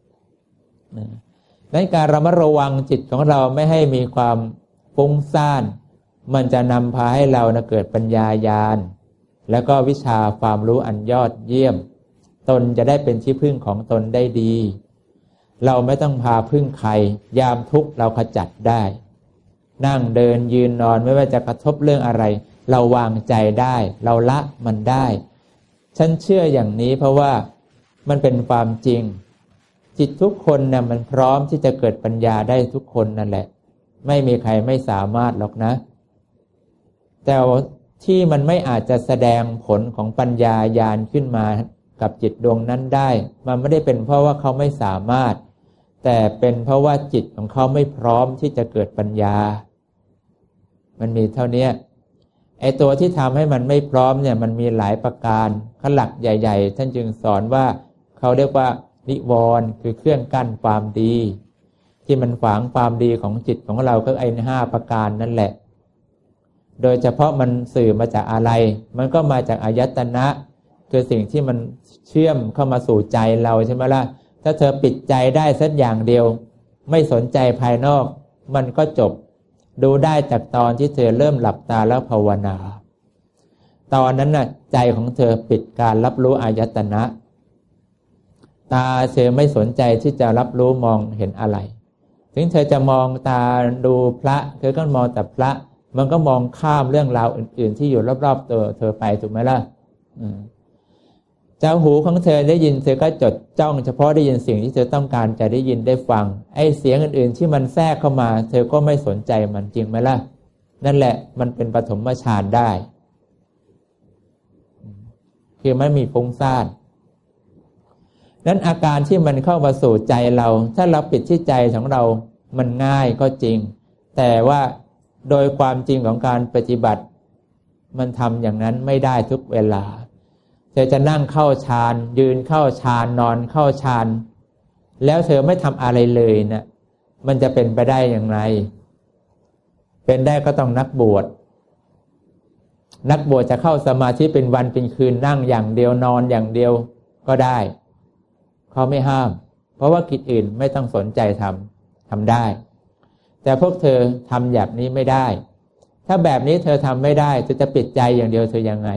ในการระมัดระวังจิตของเราไม่ให้มีความฟุ้งซ่านมันจะนำพาให้เราเกิดปัญญาญาณแล้วก็วิชาความรู้อันยอดเยี่ยมตนจะได้เป็นที่พึ่งของตนได้ดีเราไม่ต้องพาพึ่งใครยามทุกข์เราขจัดได้นั่งเดินยืนนอนไม่ว่าจะกระทบเรื่องอะไรเราวางใจได้เราละมันได้ฉันเชื่ออย่างนี้เพราะว่ามันเป็นความจริงจิตทุกคนเนี่ยมันพร้อมที่จะเกิดปัญญาได้ทุกคนนั่นแหละไม่มีใครไม่สามารถหรอกนะแต่ที่มันไม่อาจจะแสดงผลของปัญญาญาณขึ้นมากับจิตดวงนั้นได้มันไม่ได้เป็นเพราะว่าเขาไม่สามารถแต่เป็นเพราะว่าจิตของเขาไม่พร้อมที่จะเกิดปัญญามันมีเท่านี้ไอ้ตัวที่ทำให้มันไม่พร้อมเนี่ยมันมีหลายประการขั้นหลักใหญ่ๆท่านจึงสอนว่าเขาเรียกว่านิวรณ์คือเครื่องกั้นความดีที่มันขวางความดีของจิตของเราก็ไอ้5ประการนั่นแหละโดยเฉพาะมันสื่อมาจากอะไรมันก็มาจากอายตนะคือสิ่งที่มันเชื่อมเข้ามาสู่ใจเราใช่ไหมล่ะถ้าเธอปิดใจได้สักอย่างเดียวไม่สนใจภายนอกมันก็จบดูได้จากตอนที่เธอเริ่มหลับตาแล้วภาวนาตอนนั้นน่ะใจของเธอปิดการรับรู้อายตนะตาเธอไม่สนใจที่จะรับรู้มองเห็นอะไรถึงเธอจะมองตาดูพระเธอก็มองแต่พระมันก็มองข้ามเรื่องราวอื่นๆที่อยู่รอบๆตัวเธอไปถูกไหมล่ะเจ้าหูของเธอได้ยินเธอก็จดจ้องเฉพาะได้ยินสิ่งที่เธอต้องการจะได้ยินได้ฟังไอ้เสียงอื่นๆที่มันแทรกเข้ามาเธอก็ไม่สนใจมันจริงไหมล่ะนั่นแหละมันเป็นปฐมฌานได้คือไม่มีฟุ้งซ่านนั้นอาการที่มันเข้ามาสู่ใจเราถ้าเราปิดที่ใจของเรามันง่ายก็จริงแต่ว่าโดยความจริงของการปฏิบัติมันทำอย่างนั้นไม่ได้ทุกเวลาเธอจะนั่งเข้าฌานยืนเข้าฌานนอนเข้าฌานแล้วเธอไม่ทำอะไรเลยนะมันจะเป็นไปได้อย่างไรเป็นได้ก็ต้องนักบวชจะเข้าสมาธิเป็นวันเป็นคืนนั่งอย่างเดียวนอนอย่างเดียวก็ได้เขาไม่ห้ามเพราะว่ากิจอื่นไม่ต้องสนใจทำได้แต่พวกเธอทำแบบนี้ไม่ได้ถ้าแบบนี้เธอทำไม่ได้เธอจะปิดใจอย่างเดียวเธอยังไง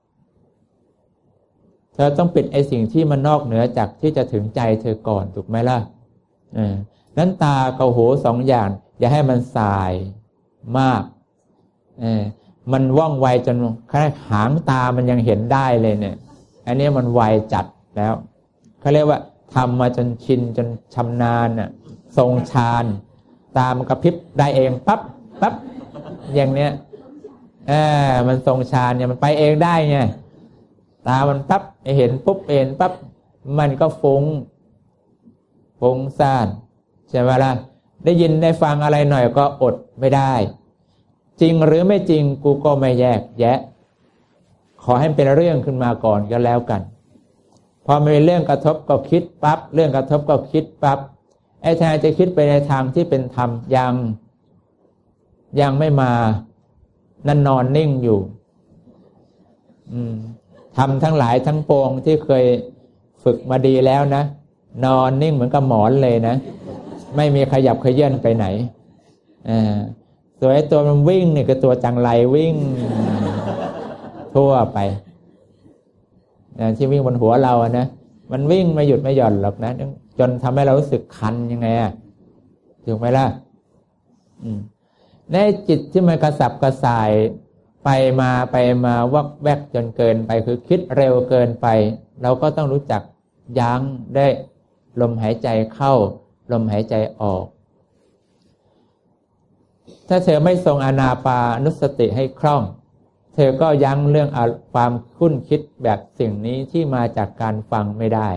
เธอต้องปิดไอ้สิ่งที่มันนอกเหนือจากที่จะถึงใจเธอก่อนถูกไหมล่ะนั้นตากับหูสองอย่างอย่าให้มันสายมากมันว่องไวจนแค่หางตามันยังเห็นได้เลยเนี่ยอันนี้มันไวจัดแล้วเขาเรียกว่าทำมาจนชินจนชำนาญน่ะทรงฌานตามันกระพริบได้เองปั๊บอย่างเนี้ยมันทรงฌานเนี่ยมันไปเองได้ไงตามันปั๊บเห็นปุ๊บเห็นปั๊บมันก็ฟุ้งซ่านใช่ไหมล่ะได้ยินได้ฟังอะไรหน่อยก็อดไม่ได้จริงหรือไม่จริงกูก็ไม่แยกแยะขอให้เป็นเรื่องขึ้นมาก่อนก็แล้วกันพอมีเรื่องกระทบก็คิดปั๊บเรื่องกระทบก็คิดปั๊บไอ้แทนจะคิดไปในทางที่เป็นธรรมยังไม่มานั่นนอนนิ่งอยู่ทำทั้งหลายทั้งปวงที่เคยฝึกมาดีแล้วนะนอนนิ่งเหมือนกับหมอนเลยนะไม่มีขยับเขยื้อนไปไหนส่วนไอ้ตัวมันวิ่งนี่คือตัวจังไรวิ่งทั่วไปที่วิ่งบนหัวเราอะนะมันวิ่งไม่หยุดไม่หย่อนหรอกนะจนทำให้เรารู้สึกคันยังไงถูกไหมล่ะในจิตที่มันกระสับกระส่ายไปมาวักแวกจนเกินไปคือคิดเร็วเกินไปเราก็ต้องรู้จักยั้งได้ลมหายใจเข้าลมหายใจออกถ้าเธอไม่ทรงอานาปานุสติให้คล่องเธอก็ยั้งเรื่องความคุ้นคิดแบบสิ่งนี้ที่มาจากการฟังไม่ได้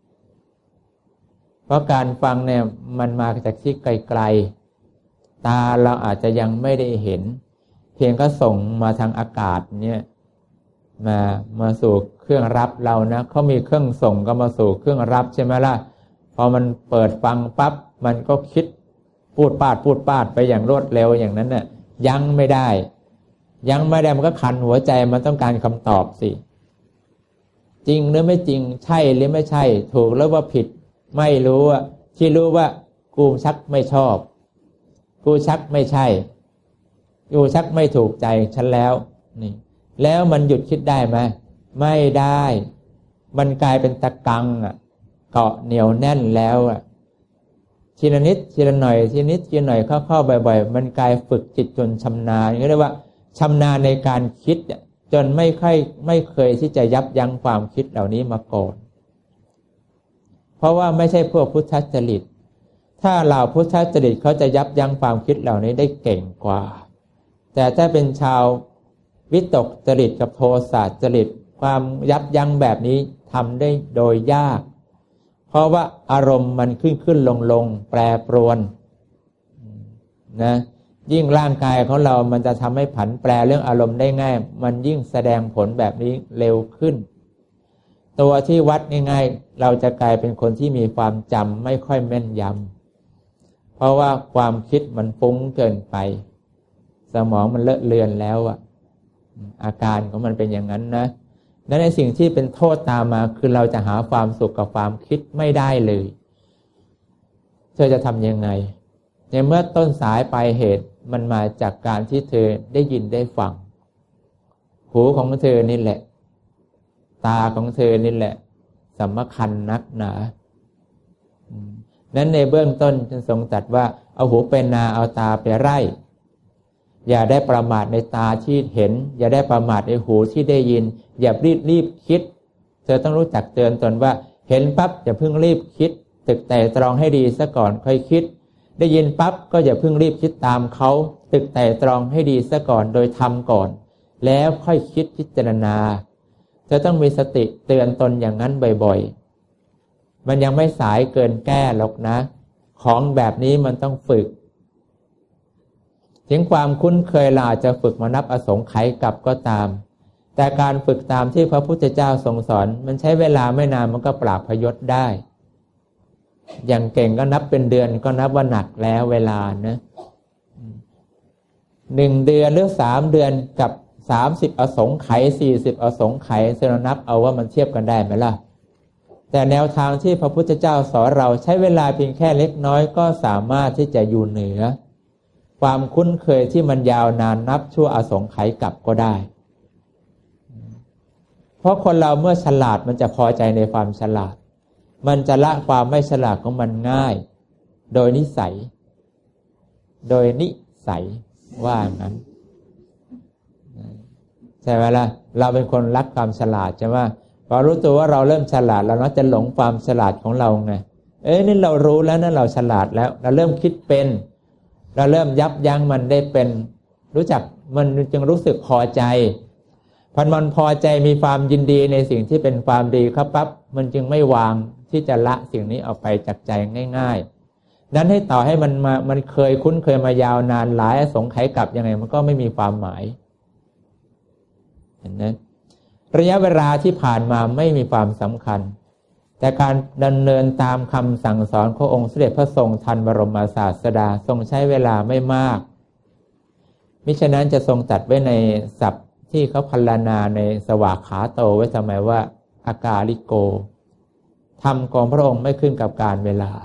เพราะการฟังเนี่ยมันมาจากที่ไกลๆตาเราอาจจะยังไม่ได้เห็นเพียงก็ส่งมาทางอากาศเนี่ยมาสู่เครื่องรับเรานะเขามีเครื่องส่งก็มาสู่เครื่องรับใช่ไหมล่ะพอมันเปิดฟังปั๊บมันก็คิดพูดปาดไปอย่างรวดเร็วอย่างนั้นน่ะยั้งไม่ได้มันก็คันหัวใจมันต้องการคำตอบสิจริงหรือไม่จริงใช่หรือไม่ใช่ถูกหรือว่าผิดไม่รู้อ่ะที่รู้ว่ากูชักไม่ชอบกูชักไม่ใช่กูชักไม่ถูกใจฉันแล้วนี่แล้วมันหยุดคิดได้ไหมไม่ได้มันกลายเป็นตะกังเกาะเหนียวแน่นแล้วทีละนิดทีละหน่อยทีนิดทีละหน่อยเข้าบ่อยๆมันกลายฝึกจิตจนชำนาญเรียกว่าชำนาญในการคิดจนไม่เคยที่จะยับยั้งความคิดเหล่านี้มาก่อนเพราะว่าไม่ใช่พวกพุทธจริตถ้าเหล่าพุทธจริตเขาจะยับยั้งความคิดเหล่านี้ได้เก่งกว่าแต่ถ้าเป็นชาววิตกจริตกับโทสะจริตความยับยั้งแบบนี้ทำได้โดยยากเพราะว่าอารมณ์มันขึ้นลงแปรปรวนนะยิ่งร่างกายของเรามันจะทำให้ผันแปรเรื่องอารมณ์ได้ง่ายมันยิ่งแสดงผลแบบนี้เร็วขึ้นตัวที่วัดง่ายๆเราจะกลายเป็นคนที่มีความจำไม่ค่อยแม่นยำเพราะว่าความคิดมันฟุ้งเกินไปสมองมันเลอะเลือนแล้วอาการของมันเป็นอย่างนั้นนะและในสิ่งที่เป็นโทษตามมาคือเราจะหาความสุขกับความคิดไม่ได้เลยเธอจะทำยังไงในเมื่อต้นสายปลายเหตุมันมาจากการที่เธอได้ยินได้ฟังหูของเธอนี่แหละตาของเธอนี่แหละสำคัญนักหนานั้นในเบื้องต้นท่านทรงตรัสว่าเอาหูเป็นนาเอาตาไปไร่อย่าได้ประมาทในตาที่เห็นอย่าได้ประมาทในหูที่ได้ยินอย่ารีบคิดเธอต้องรู้จักเตือนตนว่าเห็นปั๊บอย่าเพิ่งรีบคิดตึกแต่ตรองให้ดีซะก่อนค่อยคิดได้ยินปั๊บก็อย่าเพิ่งรีบคิดตามเขาตึกแต่ตรองให้ดีซะก่อนโดยทำก่อนแล้วค่อยคิดพิจารณาเธอต้องมีสติเตือนตนอย่างนั้นบ่อยๆมันยังไม่สายเกินแก้หรอกนะของแบบนี้มันต้องฝึกถึงความคุ้นเคยเราอาจจะฝึกมานับอสงไขยกับก็ตามแต่การฝึกตามที่พระพุทธเจ้าทรงสอนมันใช้เวลาไม่นานมันก็ปราบพยศได้อย่างเก่งก็นับเป็นเดือนก็นับว่าหนักแล้วเวลานะ1 เดือนหรือ3 เดือนกับ30อสงไขย40อสงไขยเรานับเอาว่ามันเทียบกันได้ไหมล่ะแต่แนวทางที่พระพุทธเจ้าสอนเราใช้เวลาเพียงแค่เล็กน้อยก็สามารถที่จะอยู่เหนือความคุ้นเคยที่มันยาวนานนับชั่วอสงไขยกับก็ได้เพราะคนเราเมื่อฉลาดมันจะพอใจในความฉลาดมันจะละความไม่ฉลาดของมันง่ายโดยนิสัยว่างั้นใช่ไหมล่ะเราเป็นคนรักความฉลาดใช่ไหมพอรู้ตัวว่าเราเริ่มฉลาดเราน่าจะหลงความฉลาดของเราไงนี่เรารู้แล้วนั่นเราฉลาดแล้วเราเริ่มคิดเป็นเราเริ่มยับยั้งมันได้เป็นรู้จักมันจึงรู้สึกพอใจพอมันพอใจมีความยินดีในสิ่งที่เป็นความดีครับปั๊บมันจึงไม่วางที่จะละสิ่งนี้ออกไปจากใจง่ายๆนั้นให้ต่อให้มันเคยคุ้นเคยมายาวนานหลายอสงไขยกับยังไงมันก็ไม่มีความหมายเห็นไหมระยะเวลาที่ผ่านมาไม่มีความสำคัญแต่การดำเนินตามคำสั่งสอนขององค์สมเด็จพระทรงทันบรมศาสดาทรงใช้เวลาไม่มากมิฉะนั้นจะทรงตัดไว้ในศัพท์ที่เขาพรรณนาในสวากขาโตไว้สมัยว่าอากาลิโกธรรมของพระองค์ไม่ขึ้นกับการเวลา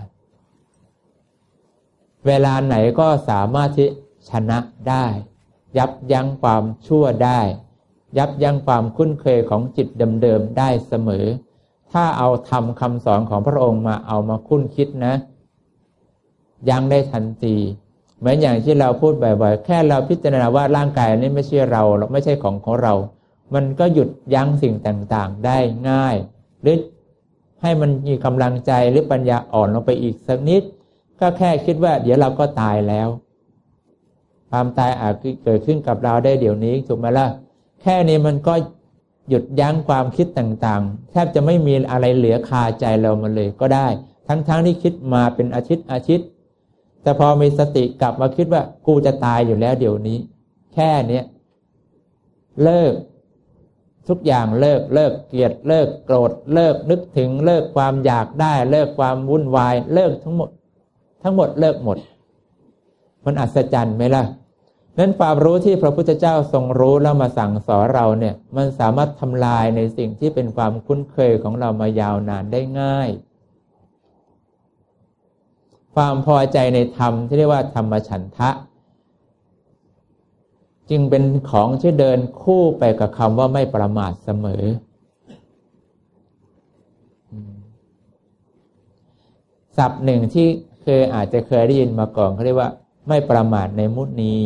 ไหนก็สามารถที่ชนะได้ยับยั้งความชั่วได้ยับยั้งความคุ้นเคยของจิตเดิมๆได้เสมอถ้าเอาธรรมคำสอนของพระองค์มาเอามาคุ้นคิดนะยั้งได้ทันทีเหมือนอย่างที่เราพูดบ่อยๆแค่เราพิจารณาว่าร่างกายนี้ไม่ใช่เราไม่ใช่ของเรามันก็หยุดยั้งสิ่งต่างๆได้ง่ายหรือให้มันมีกำลังใจหรือปัญญาอ่อนลงไปอีกสักนิดก็แค่คิดว่าเดี๋ยวเราก็ตายแล้วความตายอาจเกิดขึ้นกับเราได้เดี๋ยวนี้ถูกไหมล่ะแค่นี้มันก็หยุดยั้งความคิดต่างๆแทบจะไม่มีอะไรเหลือคาใจเรามาเลยก็ได้ทั้งที่คิดมาเป็นอาทิตย์แต่พอมีสติกลับมาคิดว่ากูจะตายอยู่แล้วเดี๋ยวนี้แค่นี้เลิกทุกอย่างเลิกเกลียดเลิกโกรธเลิกนึกถึงเลิกความอยากได้เลิกความวุ่นวายเลิกทั้งหมดเลิกหมดมันอัศจรรย์ไหมล่ะนั้นความรู้ที่พระพุทธเจ้าทรงรู้แล้วมาสั่งสอนเราเนี่ยมันสามารถทำลายในสิ่งที่เป็นความคุ้นเคยของเรามายาวนานได้ง่ายความพอใจในธรรมที่เรียกว่าธรรมฉันทะจึงเป็นของที่เดินคู่ไปกับคำว่าไม่ประมาทเสมอศัพท์หนึ่งที่อาจจะเคยได้ยินมาก่อนเขาเรียกว่าไม่ประมาทในมุนี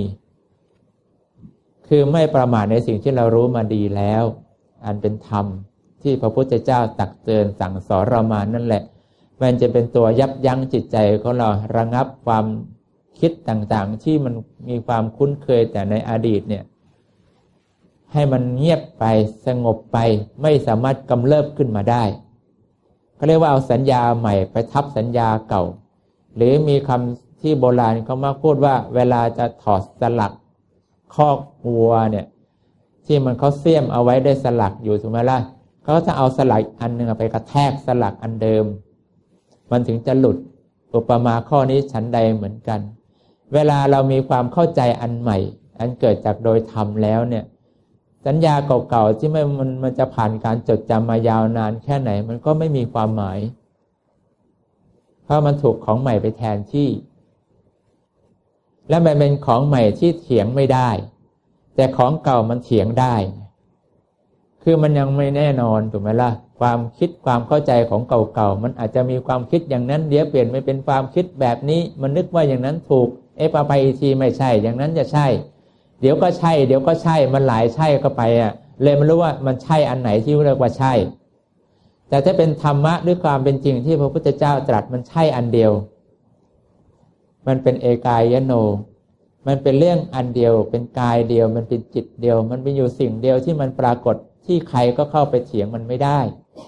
คือไม่ประมาทในสิ่งที่เรารู้มาดีแล้วอันเป็นธรรมที่พระพุทธเจ้าตักเตือนสั่งสอนเรามานั่นแหละมันจะเป็นตัวยับยั้งจิตใจของเราระงับความคิดต่างๆที่มันมีความคุ้นเคยแต่ในอดีตเนี่ยให้มันเงียบไปสงบไปไม่สามารถกำเริบขึ้นมาได้เขาเรียกว่าเอาสัญญาใหม่ไปทับสัญญาเก่าหรือมีคำที่โบราณเขามาพูดว่าเวลาจะถอดสลักคอกวัวเนี่ยที่มันเขาเสี้ยมเอาไว้ได้สลักอยู่ถูกไหมล่ะเขาจะเอาสลักอันนึงไปกระแทกสลักอันเดิมมันถึงจะหลุดอุปมาข้อนี้ฉันใดเหมือนกันเวลาเรามีความเข้าใจอันใหม่อันเกิดจากโดยธรรมแล้วเนี่ยสัญญาเก่าๆที่มันจะผ่านการจดจำมายาวนานแค่ไหนมันก็ไม่มีความหมายเพราะมันถูกของใหม่ไปแทนที่และมันเป็นของใหม่ที่เถียงไม่ได้แต่ของเก่ามันเถียงได้คืคือมันยังไม่แน่นอนถูกไหมล่ะความคิดความเข้าใจของเก่าๆมันอาจจะมีความคิดอย่างนั้นเดี๋ยวเปลี่ยนไปเป็นความคิดแบบนี้มันนึกว่าอย่างนั้นถูกไปอีกทีไม่ใช่อย่างนั้นจะใช่เดี๋ยวก็ใช่เดี๋ยวก็ใช่มันหลายใช่ก็ไปเลยไม่รู้ว่ามันใช่อันไหนที่เรียกว่าใช่แต่ถ้าเป็นธรรมะหรือความเป็นจริงที่พระพุทธเจ้าตรัสมันใช่อันเดียวมันเป็นเอกายโนมันเป็นเรื่องอันเดียวเป็นกายเดียวมันเป็นจิตเดียวมันเป็นอยู่สิ่งเดียวที่มันปรากฏที่ใครก็เข้าไปเถียงมันไม่ได้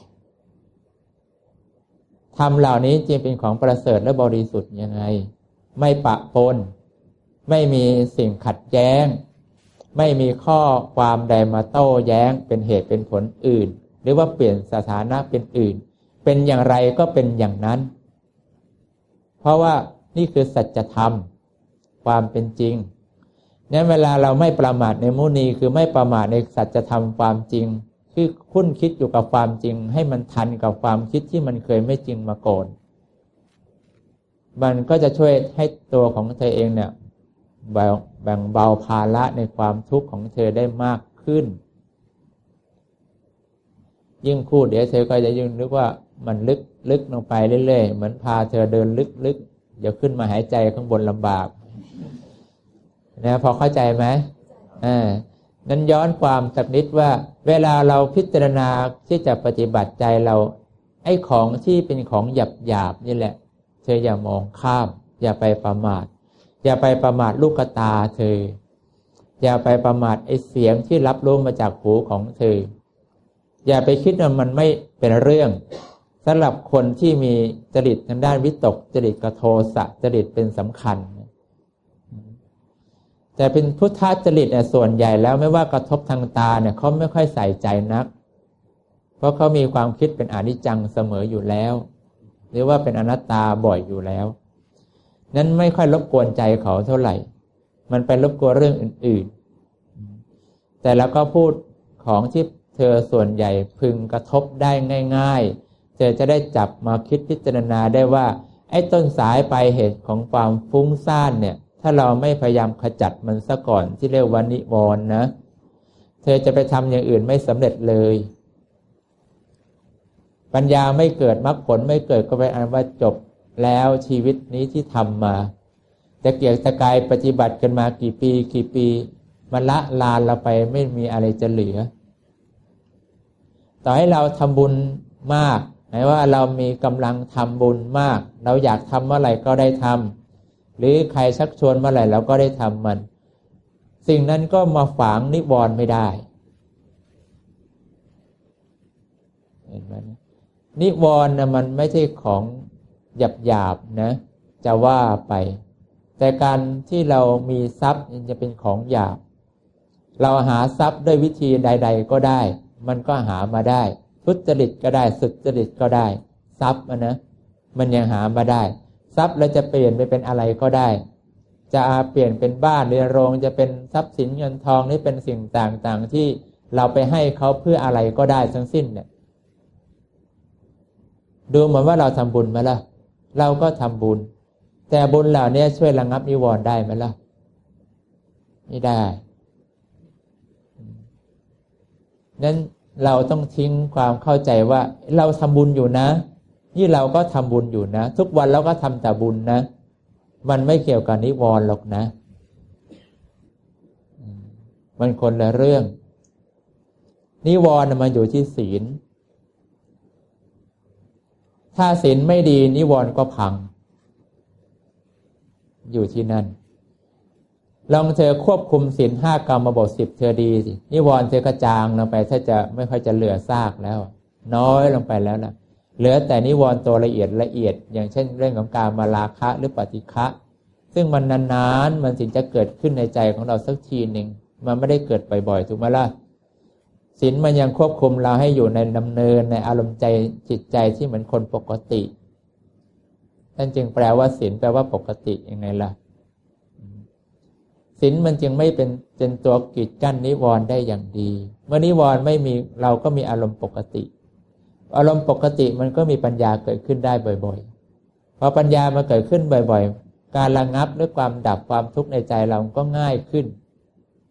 ธรรมเหล่านี้จึงเป็นของประเสริฐและบริสุทธิ์ยังไงไม่ปะปนไม่มีสิ่งขัดแย้งไม่มีข้อความใดมาโต้แย้งเป็นเหตุเป็นผลอื่นหรือว่าเปลี่ยนสถานะเป็นอื่นเป็นอย่างไรก็เป็นอย่างนั้นเพราะว่านี่คือสัจธรรมความเป็นจริงเนี่ยเวลาเราไม่ประมาทในมุนีคือไม่ประมาทในสัจธรรมความจริงคือคุ้นคิดอยู่กับความจริงให้มันทันกับความคิดที่มันเคยไม่จริงมาก่อนมันก็จะช่วยให้ตัวของเธอเองเนี่ยแบ่งเบาภาระในความทุกข์ของเธอได้มากขึ้นยิ่งพูดเดี๋ยวเธอก็จะยิ่งนึกว่ามันลึกลงไปเรื่อยๆเหมือนพาเธอเดินลึกๆเดี๋ยวขึ้นมาหายใจข้างบนลำบากนะพอเข้าใจไหมนั้นย้อนความสักนิดว่าเวลาเราพิจารณาที่จะปฏิบัติใจเราไอ้ของที่เป็นของหยาบนี่แหละเธออย่ามองข้ามอย่าไปประมาทอย่าไปประมาทลูกตาเธออย่าไปประมาทไอ้เสียงที่รับรู้มาจากหูของเธออย่าไปคิดว่ามันไม่เป็นเรื่องสำหรับคนที่มีจริตทางด้านวิตกจริตกับโทสะจริตเป็นสำคัญแต่เป็นพุทธจริตเนี่ยส่วนใหญ่แล้วไม่ว่ากระทบทางตาเนี่ยเขาไม่ค่อยใส่ใจนักเพราะเขามีความคิดเป็นอนิจจังเสมออยู่แล้วหรือว่าเป็นอนัตตาบ่อยอยู่แล้วนั้นไม่ค่อยรบกวนใจเขาเท่าไหร่มันไปรบกวนเรื่องอื่นๆแต่แล้วก็พูดของที่เธอส่วนใหญ่พึงกระทบได้ง่ายๆเธอจะได้จับมาคิดพิจารณาได้ว่าไอ้ต้นสายปลายเหตุของความฟุ้งซ่านเนี่ยถ้าเราไม่พยายามขจัดมันซะก่อนที่เรียกว่านิวรณ์นะเธอจะไปทำอย่างอื่นไม่สำเร็จเลยปัญญาไม่เกิดมรรคผลไม่เกิดก็เป็นอันว่าจบแล้วชีวิตนี้ที่ทำมาจะเกียกตะกายปฏิบัติกันมากี่ปีมันละลานเราไปไม่มีอะไรจะเหลือต่อให้เราทำบุญมากหมายว่าเรามีกำลังทำบุญมากเราอยากทำเมื่อไหร่ก็ได้ทำหรือใครชักชวนเมื่อไหร่เราก็ได้ทำมันสิ่งนั้นก็มาฝังนิวรณ์ไม่ได้เห็นไหมนิวรณ์นะมันไม่ใช่ของหยาบๆนะจะว่าไปแต่การที่เรามีทรัพย์จะเป็นของหยาบเราหาทรัพย์ด้วยวิธีใดๆก็ได้มันก็หามาได้ทุจริตก็ได้สุจริตก็ได้ทรัพย์นะมันยังหามาได้ทรัพย์แล้วจะเปลี่ยนไปเป็นอะไรก็ได้จะเปลี่ยนเป็นบ้านเรือนโรงจะเป็นทรัพย์สินเงินทองนี่เป็นสิ่งต่างๆที่เราไปให้เขาเพื่ออะไรก็ได้ทั้งสิ้นเนี่ยดูเหมือนว่าเราทำบุญไหมล่ะเราก็ทำบุญแต่บุญเหล่านี้ช่วยระงับนิวรณ์ได้ไหมล่ะไม่ได้นั้นเราต้องทิ้งความเข้าใจว่าเราทำบุญอยู่นะนี่เราก็ทำบุญอยู่นะทุกวันเราก็ทำแต่บุญนะมันไม่เกี่ยวกับนิวรณ์หรอกนะมันคนละเรื่องนิวรณ์มันอยู่ที่ศีลถ้าศีลไม่ดีนิวรณ์ก็พังอยู่ที่นั่นลองเธอควบคุมศีล5 กรรมบท 10เธอดีสินิวรณ์เธอกระจางลงไปถ้าจะไม่ค่อยจะเหลือซากแล้วน้อยลงไปแล้วนะเหลือแต่นิวรณ์ตัวละเอียดอย่างเช่นเรื่องของการมาราคะหรือปฏิฆะซึ่งมันนานๆมันถึงจะเกิดขึ้นในใจของเราสักทีหนึ่งมันไม่ได้เกิดบ่อยๆถูกไหมล่ะศีลมันยังควบคุมเราให้อยู่ในดำเนินในอารมณ์ใจจิตใจที่เหมือนคนปกตินั่นจึงแปลว่าศีลแปลว่าปกติยังไงล่ะศีลมันจึงไม่เป็นตัวกีดกั้นนิวรณ์ได้อย่างดีเมื่อนิวรณ์ไม่มีเราก็มีอารมณ์ปกติอารมณ์ปกติมันก็มีปัญญาเกิดขึ้นได้บ่อยๆพอปัญญามาเกิดขึ้นบ่อยๆการระงับหรือความดับความทุกข์ในใจเราก็ง่ายขึ้น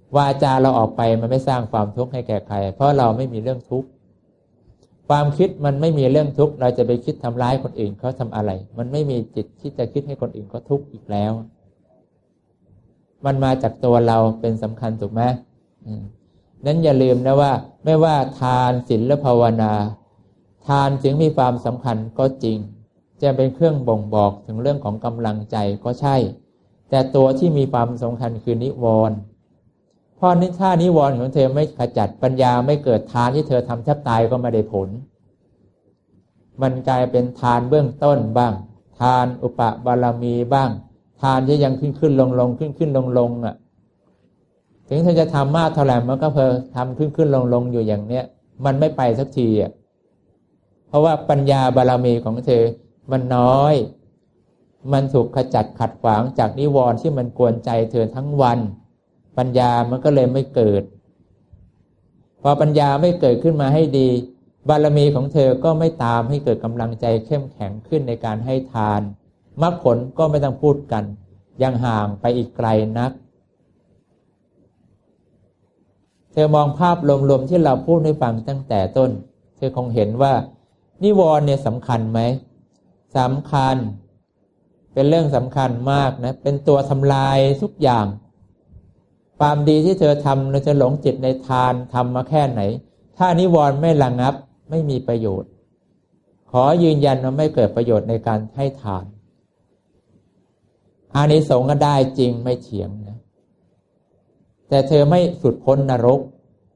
วาจาเราออกไปมันไม่สร้างความทุกข์ให้แก่ใครเพราะเราไม่มีเรื่องทุกข์ความคิดมันไม่มีเรื่องทุกข์เราจะไปคิดทำร้ายคนอื่นเขาทำอะไรมันไม่มีจิตที่จะคิดให้คนอื่นเขาทุกข์อีกแล้วมันมาจากตัวเราเป็นสำคัญถูกไหมนั้นอย่าลืมนะว่าไม่ว่าทานศีลและภาวนาทานถึงมีความสำคัญก็จริงจะเป็นเครื่องบ่งบอกถึงเรื่องของกำลังใจก็ใช่แต่ตัวที่มีความสำคัญคือนิวรณ์เพราะถ้านิวรณ์ของเธอไม่ขจัดปัญญาไม่เกิดทานที่เธอทำแทบตายก็ไม่ได้ผลมันกลายเป็นทานเบื้องต้นบ้างทานอุปบารมีบ้างทานที่ยังขึ้นลงอ่ะถึงเธอจะทำมากเท่าไหร่มันก็เพอทำขึ้นลงอยู่อย่างเนี้ยมันไม่ไปสักทีอ่ะเพราะว่าปัญญาบารมีของเธอมันน้อยมันถูกขจัดขัดขวางจากนิวรณ์ที่มันกวนใจเธอทั้งวันปัญญามันก็เลยไม่เกิดพอปัญญาไม่เกิดขึ้นมาให้ดีบารมีของเธอก็ไม่ตามให้เกิดกำลังใจเข้มแข็งขึ้นในการให้ทานมรรคผลก็ไม่ต้องพูดกันยังห่างไปอีกไกลนักเธอมองภาพรวมๆที่เราพูดให้ฟังตั้งแต่ต้นเธอคงเห็นว่านิวรณ์เนี่ยสำคัญไหมสำคัญเป็นเรื่องสำคัญมากนะเป็นตัวทำลายทุกอย่างความดีที่เธอทำเราจะหลงจิตในทานทำมาแค่ไหนถ้านิวรณ์ไม่ระงับไม่มีประโยชน์ขอยืนยันว่าไม่เกิดประโยชน์ในการให้ทานอานิสงส์ก็ได้จริงไม่เถียงนะแต่เธอไม่สุดพ้นนรก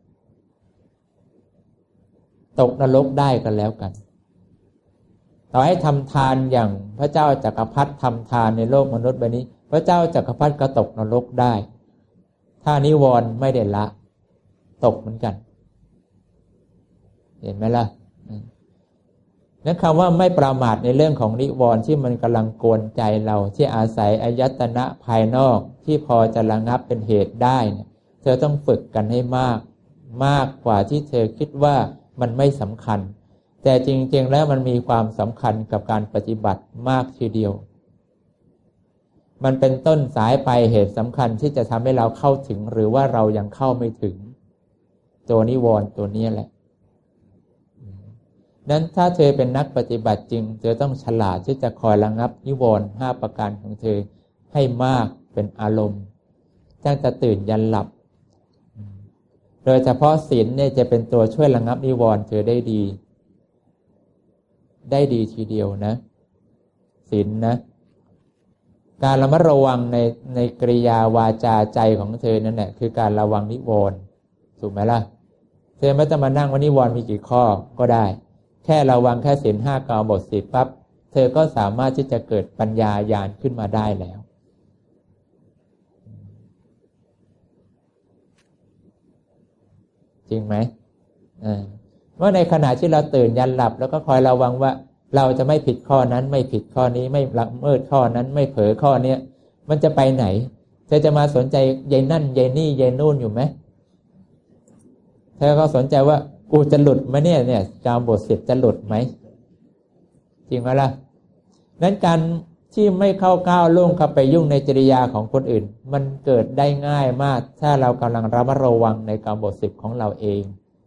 ตกนรกได้กันแล้วกันต่อให้ทำทานอย่างพระเจ้าจักรพรรดิทำทานในโลกมนุษย์ใบนี้พระเจ้าจักรพรรดิก็ตกนรกได้ถ้านิวรณ์ไม่ได้ละตกเหมือนกันเห็นไหมล่ะนั่นคำว่าไม่ประมาทในเรื่องของนิวรณ์ที่มันกำลังกวนใจเราที่อาศัยอายตนะภายนอกที่พอจะระงับเป็นเหตุได้เนี่ยเธอต้องฝึกกันให้มากกว่าที่เธอคิดว่ามันไม่สำคัญแต่จริงๆแล้วมันมีความสำคัญกับการปฏิบัติมากทีเดียวมันเป็นต้นสายปลายเหตุสำคัญที่จะทำให้เราเข้าถึงหรือว่าเรายังเข้าไม่ถึงตัวนิวรณ์ตัวนี้แหละนั้นถ้าเธอเป็นนักปฏิบัติจริงเธอต้องฉลาดที่จะคอยระงับนิวรณ์5ประการของเธอให้มากเป็นอารมณ์ตั้งแต่ตื่นยันหลับโดยเฉพาะศีลเนี่ยจะเป็นตัวช่วยระงับนิวรณ์เธอได้ดีทีเดียวนะศีลนะการระมัดระวังในกริยาวาจาใจของเธอนั่นแหละคือการระวังนิวรณ์ถูกไหมล่ะเธอไม่ต้องมานั่งว่านิวรณ์มีกี่ข้อก็ได้แค่ระวังแค่ศีล5กบฏ10ปั๊บเธอก็สามารถที่จะเกิดปัญญาญาณขึ้นมาได้แล้วจริงไหมว่าในขณะที่เราตื่นยันหลับแล้วก็คอยระวังว่าเราจะไม่ผิดข้อนั้นไม่ผิดข้อนี้ไม่ละเมิดข้อนั้นไม่เผลอข้อเนี้ยมันจะไปไหนเธอจะมาสนใจยายนั่นยายนี่ยายนู่นอยู่ไหมเธอก็สนใจว่ากูจะหลุดไหมเนี่ยกามบท10จะหลุดไหมจริงไหมล่ะนั้นการที่ไม่เข้าก้าวล่วงเข้าไปยุ่งในจริยาของคนอื่นมันเกิดได้ง่ายมากถ้าเรากำลังระมัดระวังในกามบท10ของเราเอง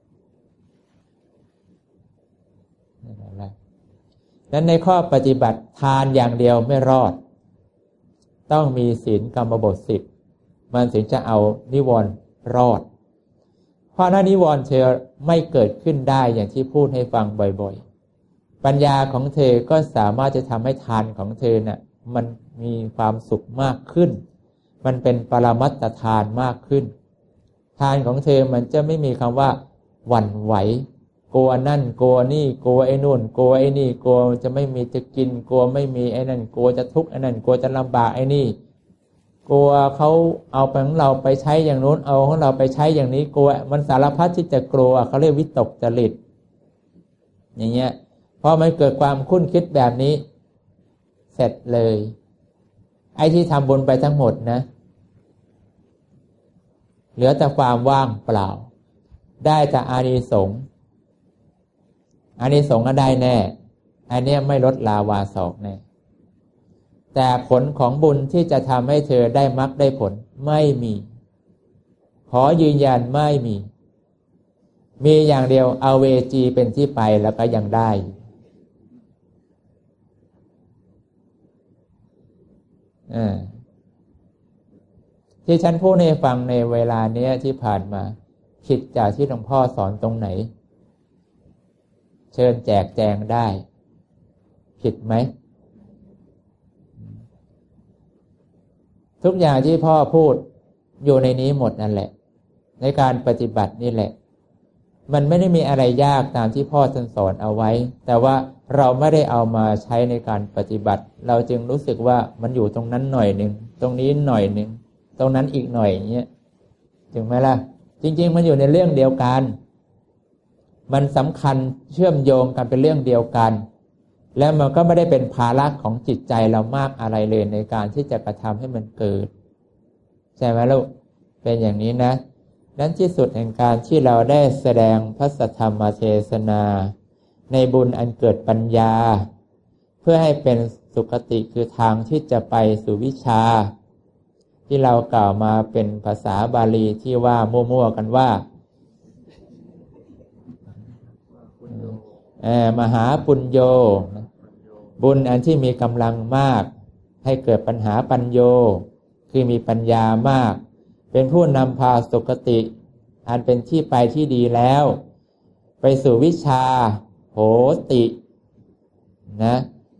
นั้นในข้อปฏิบัติทานอย่างเดียวไม่รอดต้องมีศีลกรรมบท10มันถึงจะเอานิวรณ์รอดเพราะถ้านิวรณ์เธอไม่เกิดขึ้นได้อย่างที่พูดให้ฟังบ่อยๆปัญญาของเธอก็สามารถจะทำให้ทานของเธอน่ะมันมีความสุขมากขึ้นมันเป็นปรมัตถทานมากขึ้นทานของเธอมันจะไม่มีคำว่าหวั่นไหวกลัวนั่นกลัวนี่กลัวไอ้นู่นกลัวไอ้นี่กลัวจะไม่มีจะกินกลัวไม่มีไอ้นั่นกลัวจะทุกข์ไอ้นั่นกลัวจะลำบากไอ้นี่กลัวเขาเอาไปของเราไปใช้อย่างโน้นเอาของเราไปใช้อย่างนี้กลัวมันสารพัดที่จะกลัวเขาเรียกวิตกจริตอย่างเงี้ยพอมันเกิดความคุ้นคิดแบบนี้เสร็จเลยไอ้ที่ทำบุญไปทั้งหมดนะเหลือแต่ความว่างเปล่าได้แต่อานิสงส์ก็ได้แน่อันนี้ไม่ลดลาวาสอกแน่แต่ผลของบุญที่จะทำให้เธอได้มรรคได้ผลไม่มีขอยืนยันไม่มีอย่างเดียวเอาเวจีเป็นที่ไปแล้วก็ยังได้ที่ฉันพูดให้ฟังในเวลาเนี้ยที่ผ่านมาผิดจากที่หลวงพ่อสอนตรงไหนเชิญแจกแจงได้ผิดไหมทุกอย่างที่พ่อพูดอยู่ในนี้หมดนั่นแหละในการปฏิบัตินี่แหละมันไม่ได้มีอะไรยากตามที่พ่อท่านสอนเอาไว้แต่ว่าเราไม่ได้เอามาใช้ในการปฏิบัติเราจึงรู้สึกว่ามันอยู่ตรงนั้นหน่อยนึงตรงนี้หน่อยนึงตรงนั้นอีกหน่อยอย่างเงี้ยถึงไหมล่ะจริงๆมันอยู่ในเรื่องเดียวกันมันสำคัญเชื่อมโยงกันเป็นเรื่องเดียวกันแล้วมันก็ไม่ได้เป็นภาระของจิตใจเรามากอะไรเลยในการที่จะกระทำให้มันเกิดใช่ไหมลูกเป็นอย่างนี้นะนั้นที่สุดแห่งการที่เราได้แสดงพระสัทธรรมเทศนาในบุญอันเกิดปัญญาเพื่อให้เป็นสุคติคือทางที่จะไปสู่วิชาที่เรากล่าวมาเป็นภาษาบาลีที่ว่ามั่วๆกันว่ามหาปุญโญบุญอันที่มีกำลังมากให้เกิดปัญหาปัญโยคือมีปัญญามากเป็นผู้นำพาสุคติอันเป็นที่ไปที่ดีแล้วไปสู่วิชาโหตินะ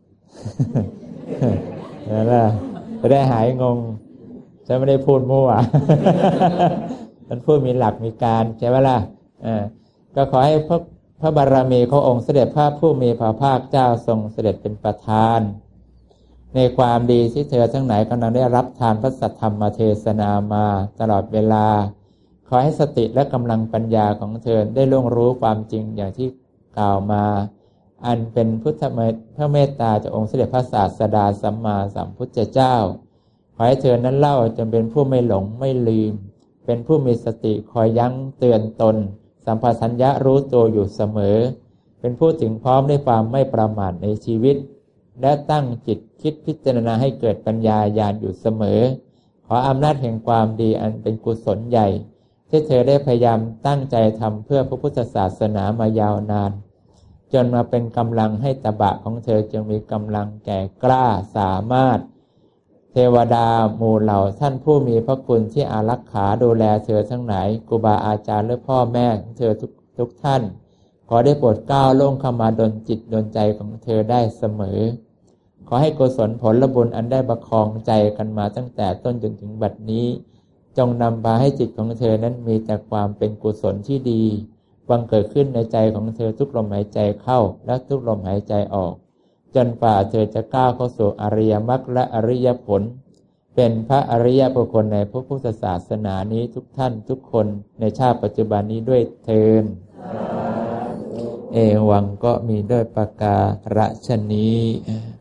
นั่นแหละจะได้หายงงจะไม่ได้พูดมั่ว มันพูดมีหลักมีการใช่ไหมล่ะก็ขอให้พระบารมีขององค์เสด็จพระผู้มีพระภาคเจ้าทรงเสด็จเป็นประธานในความดีที่เธอทั้งหลายกำลังได้รับทานพระสัทธรรมเทศนามาตลอดเวลาขอให้สติและกำลังปัญญาของเธอได้ล่วงรู้ความจริงอย่างที่กล่าวมาอันเป็นพุทธพระเมตตาจากองค์เสด็จพระศาสดาสัมมาสัมพุทธเจ้าขอให้เธอนั้นเล่าจงเป็นผู้ไม่หลงไม่ลืมเป็นผู้มีสติคอยยั้งเตือนตนสัมปชัญญะรู้ตัวอยู่เสมอเป็นผู้ถึงพร้อมด้วยความไม่ประมาทในชีวิตและตั้งจิตคิดพิจารณาให้เกิดปัญญาญาณอยู่เสมอขออำนาจแห่งความดีอันเป็นกุศลใหญ่ที่เธอได้พยายามตั้งใจทำเพื่อพระพุทธศาสนามายาวนานจนมาเป็นกำลังให้ตบะของเธอจึงมีกำลังแก่กล้าสามารถเทวดาหมู่เหล่าท่านผู้มีพระคุณที่อารักขาดูแลเธอทั้งหลายครูบาอาจารย์และพ่อแม่ของเธอทุกท่านขอได้โปรดเกล้าลงเข้ามาดลจิตดลใจของเธอได้เสมอขอให้กุศลผลบุญอันได้ประคองใจกันมาตั้งแต่ต้นจนถึงบัดนี้จงนำพาให้จิตของเธอนั้นมีแต่ความเป็นกุศลที่ดีบังเกิดขึ้นในใจของเธอทุกลมหายใจเข้าและทุกลมหายใจออกจนฝ่าเธอจะก้าวเข้าสู่อริยมรรคและอริยผลเป็นพระอริยบุคคลในพระพุทธศาสนานี้ทุกท่านทุกคนในชาติปัจจุบันนี้ด้วยเทอญเอวังก็มีด้วยประการฉะนี้